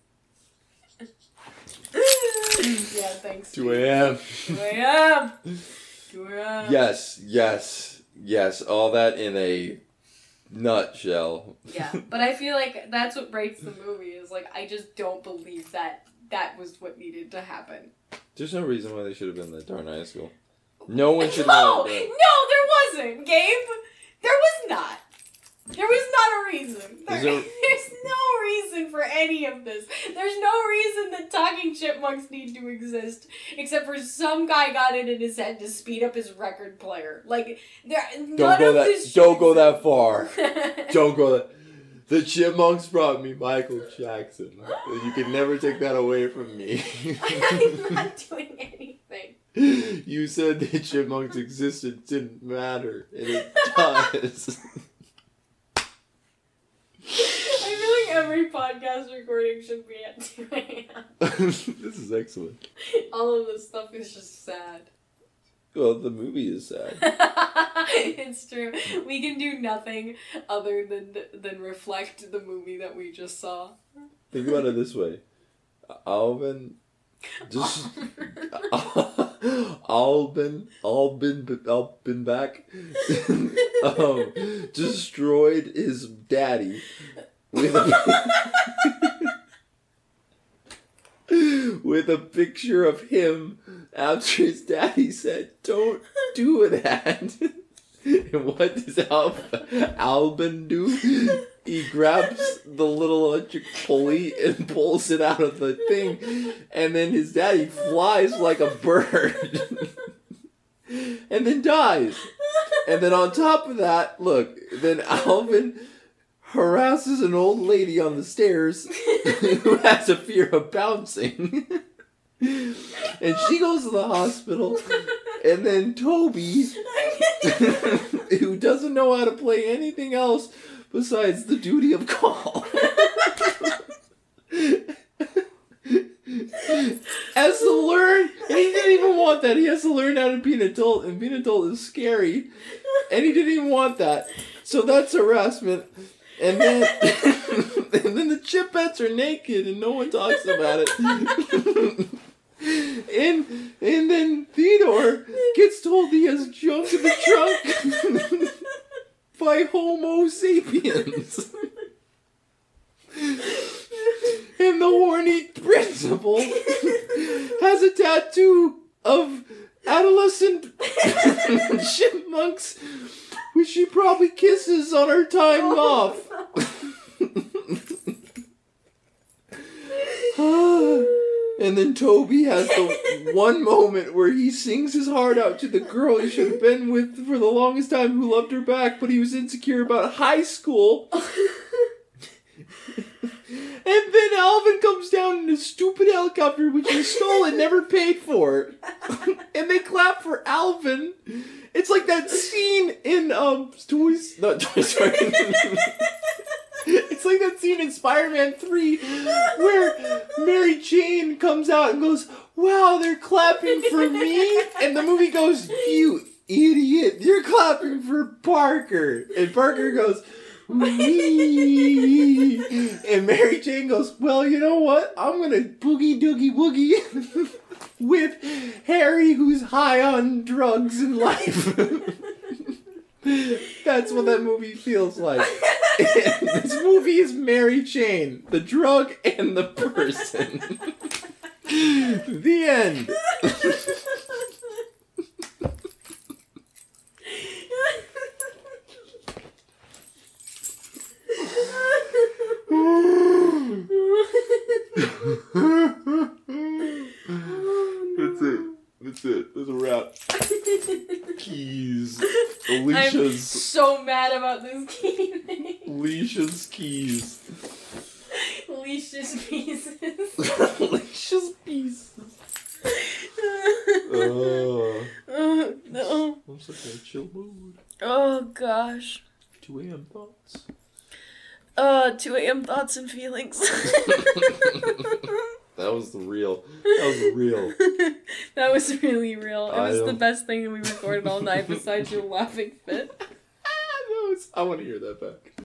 yeah, thanks. two a.m. two a.m. two a.m. Yes, yes, yes. All that in a nutshell. Yeah, but I feel like that's what breaks the movie, is, like, I just don't believe that that was what needed to happen. There's no reason why they should have been that darn high school. No one should No! have No, been. there wasn't, Gabe! There was not. There was not a reason. There, Is there- There's no reason for any of this. There's no reason that talking chipmunks need to exist, except for some guy got it in his head to speed up his record player. Like, there, Don't none go of that. this Don't shit go that exists. far. Don't go that. The Chipmunks brought me Michael Jackson. You can never take that away from me. I'm not doing anything. You said the Chipmunks' existence didn't matter, and it does. I feel like every podcast recording should be at two a.m. This is excellent. All of this stuff is just sad. Well, the movie is sad. It's true. We can do nothing other than than reflect the movie that we just saw. Think about it this way. Alvin just Alvin Alvin Alvin back um, destroyed his daddy with a with a picture of him after his daddy said, "Don't do that." And what does Al- Albin do? He grabs the little electric pulley and pulls it out of the thing, and then his daddy flies like a bird and then dies. And then on top of that, look, then Alvin harasses an old lady on the stairs who has a fear of bouncing. And she goes to the hospital, and then Toby, who doesn't know how to play anything else besides the duty of call. Has to learn, and he didn't even want that. He has to learn how to be an adult, and being an adult is scary, and he didn't even want that. So that's harassment. And then, and then the Chipettes are naked, and no one talks about it. and and then Theodore gets told he has junk in the trunk by Homo sapiens. And the horny principal has a tattoo of adolescent chipmunks, which she probably kisses on her time off. And then Toby has the one moment where he sings his heart out to the girl he should have been with for the longest time, who loved her back, but he was insecure about high school. And then Alvin comes down in a stupid helicopter, which he stole and never paid for. And they clap for Alvin. It's like that scene in, um, Toys... Not Toy Story. It's like that scene in Spider-Man three where Mary Jane comes out and goes, wow, they're clapping for me? And the movie goes, you idiot, you're clapping for Parker. And Parker goes... Wee. And Mary Jane goes, well, you know what? I'm gonna boogie doogie woogie with Harry, who's high on drugs and life. That's what that movie feels like. And this movie is Mary Jane, the drug and the person. The end. That's it. That's it. That's a wrap. Keys. Alicia's. I'm so mad about this key thing. Alicia's keys. Alicia's pieces. Alicia's pieces. Oh. Oh, no. I'm such a chill mood. Oh, gosh. two a.m. thoughts. Uh, two a.m. thoughts and feelings. That was the real. That was real. That was really real. It I was the don't- best thing that we recorded all night besides your laughing fit. I want to hear that back.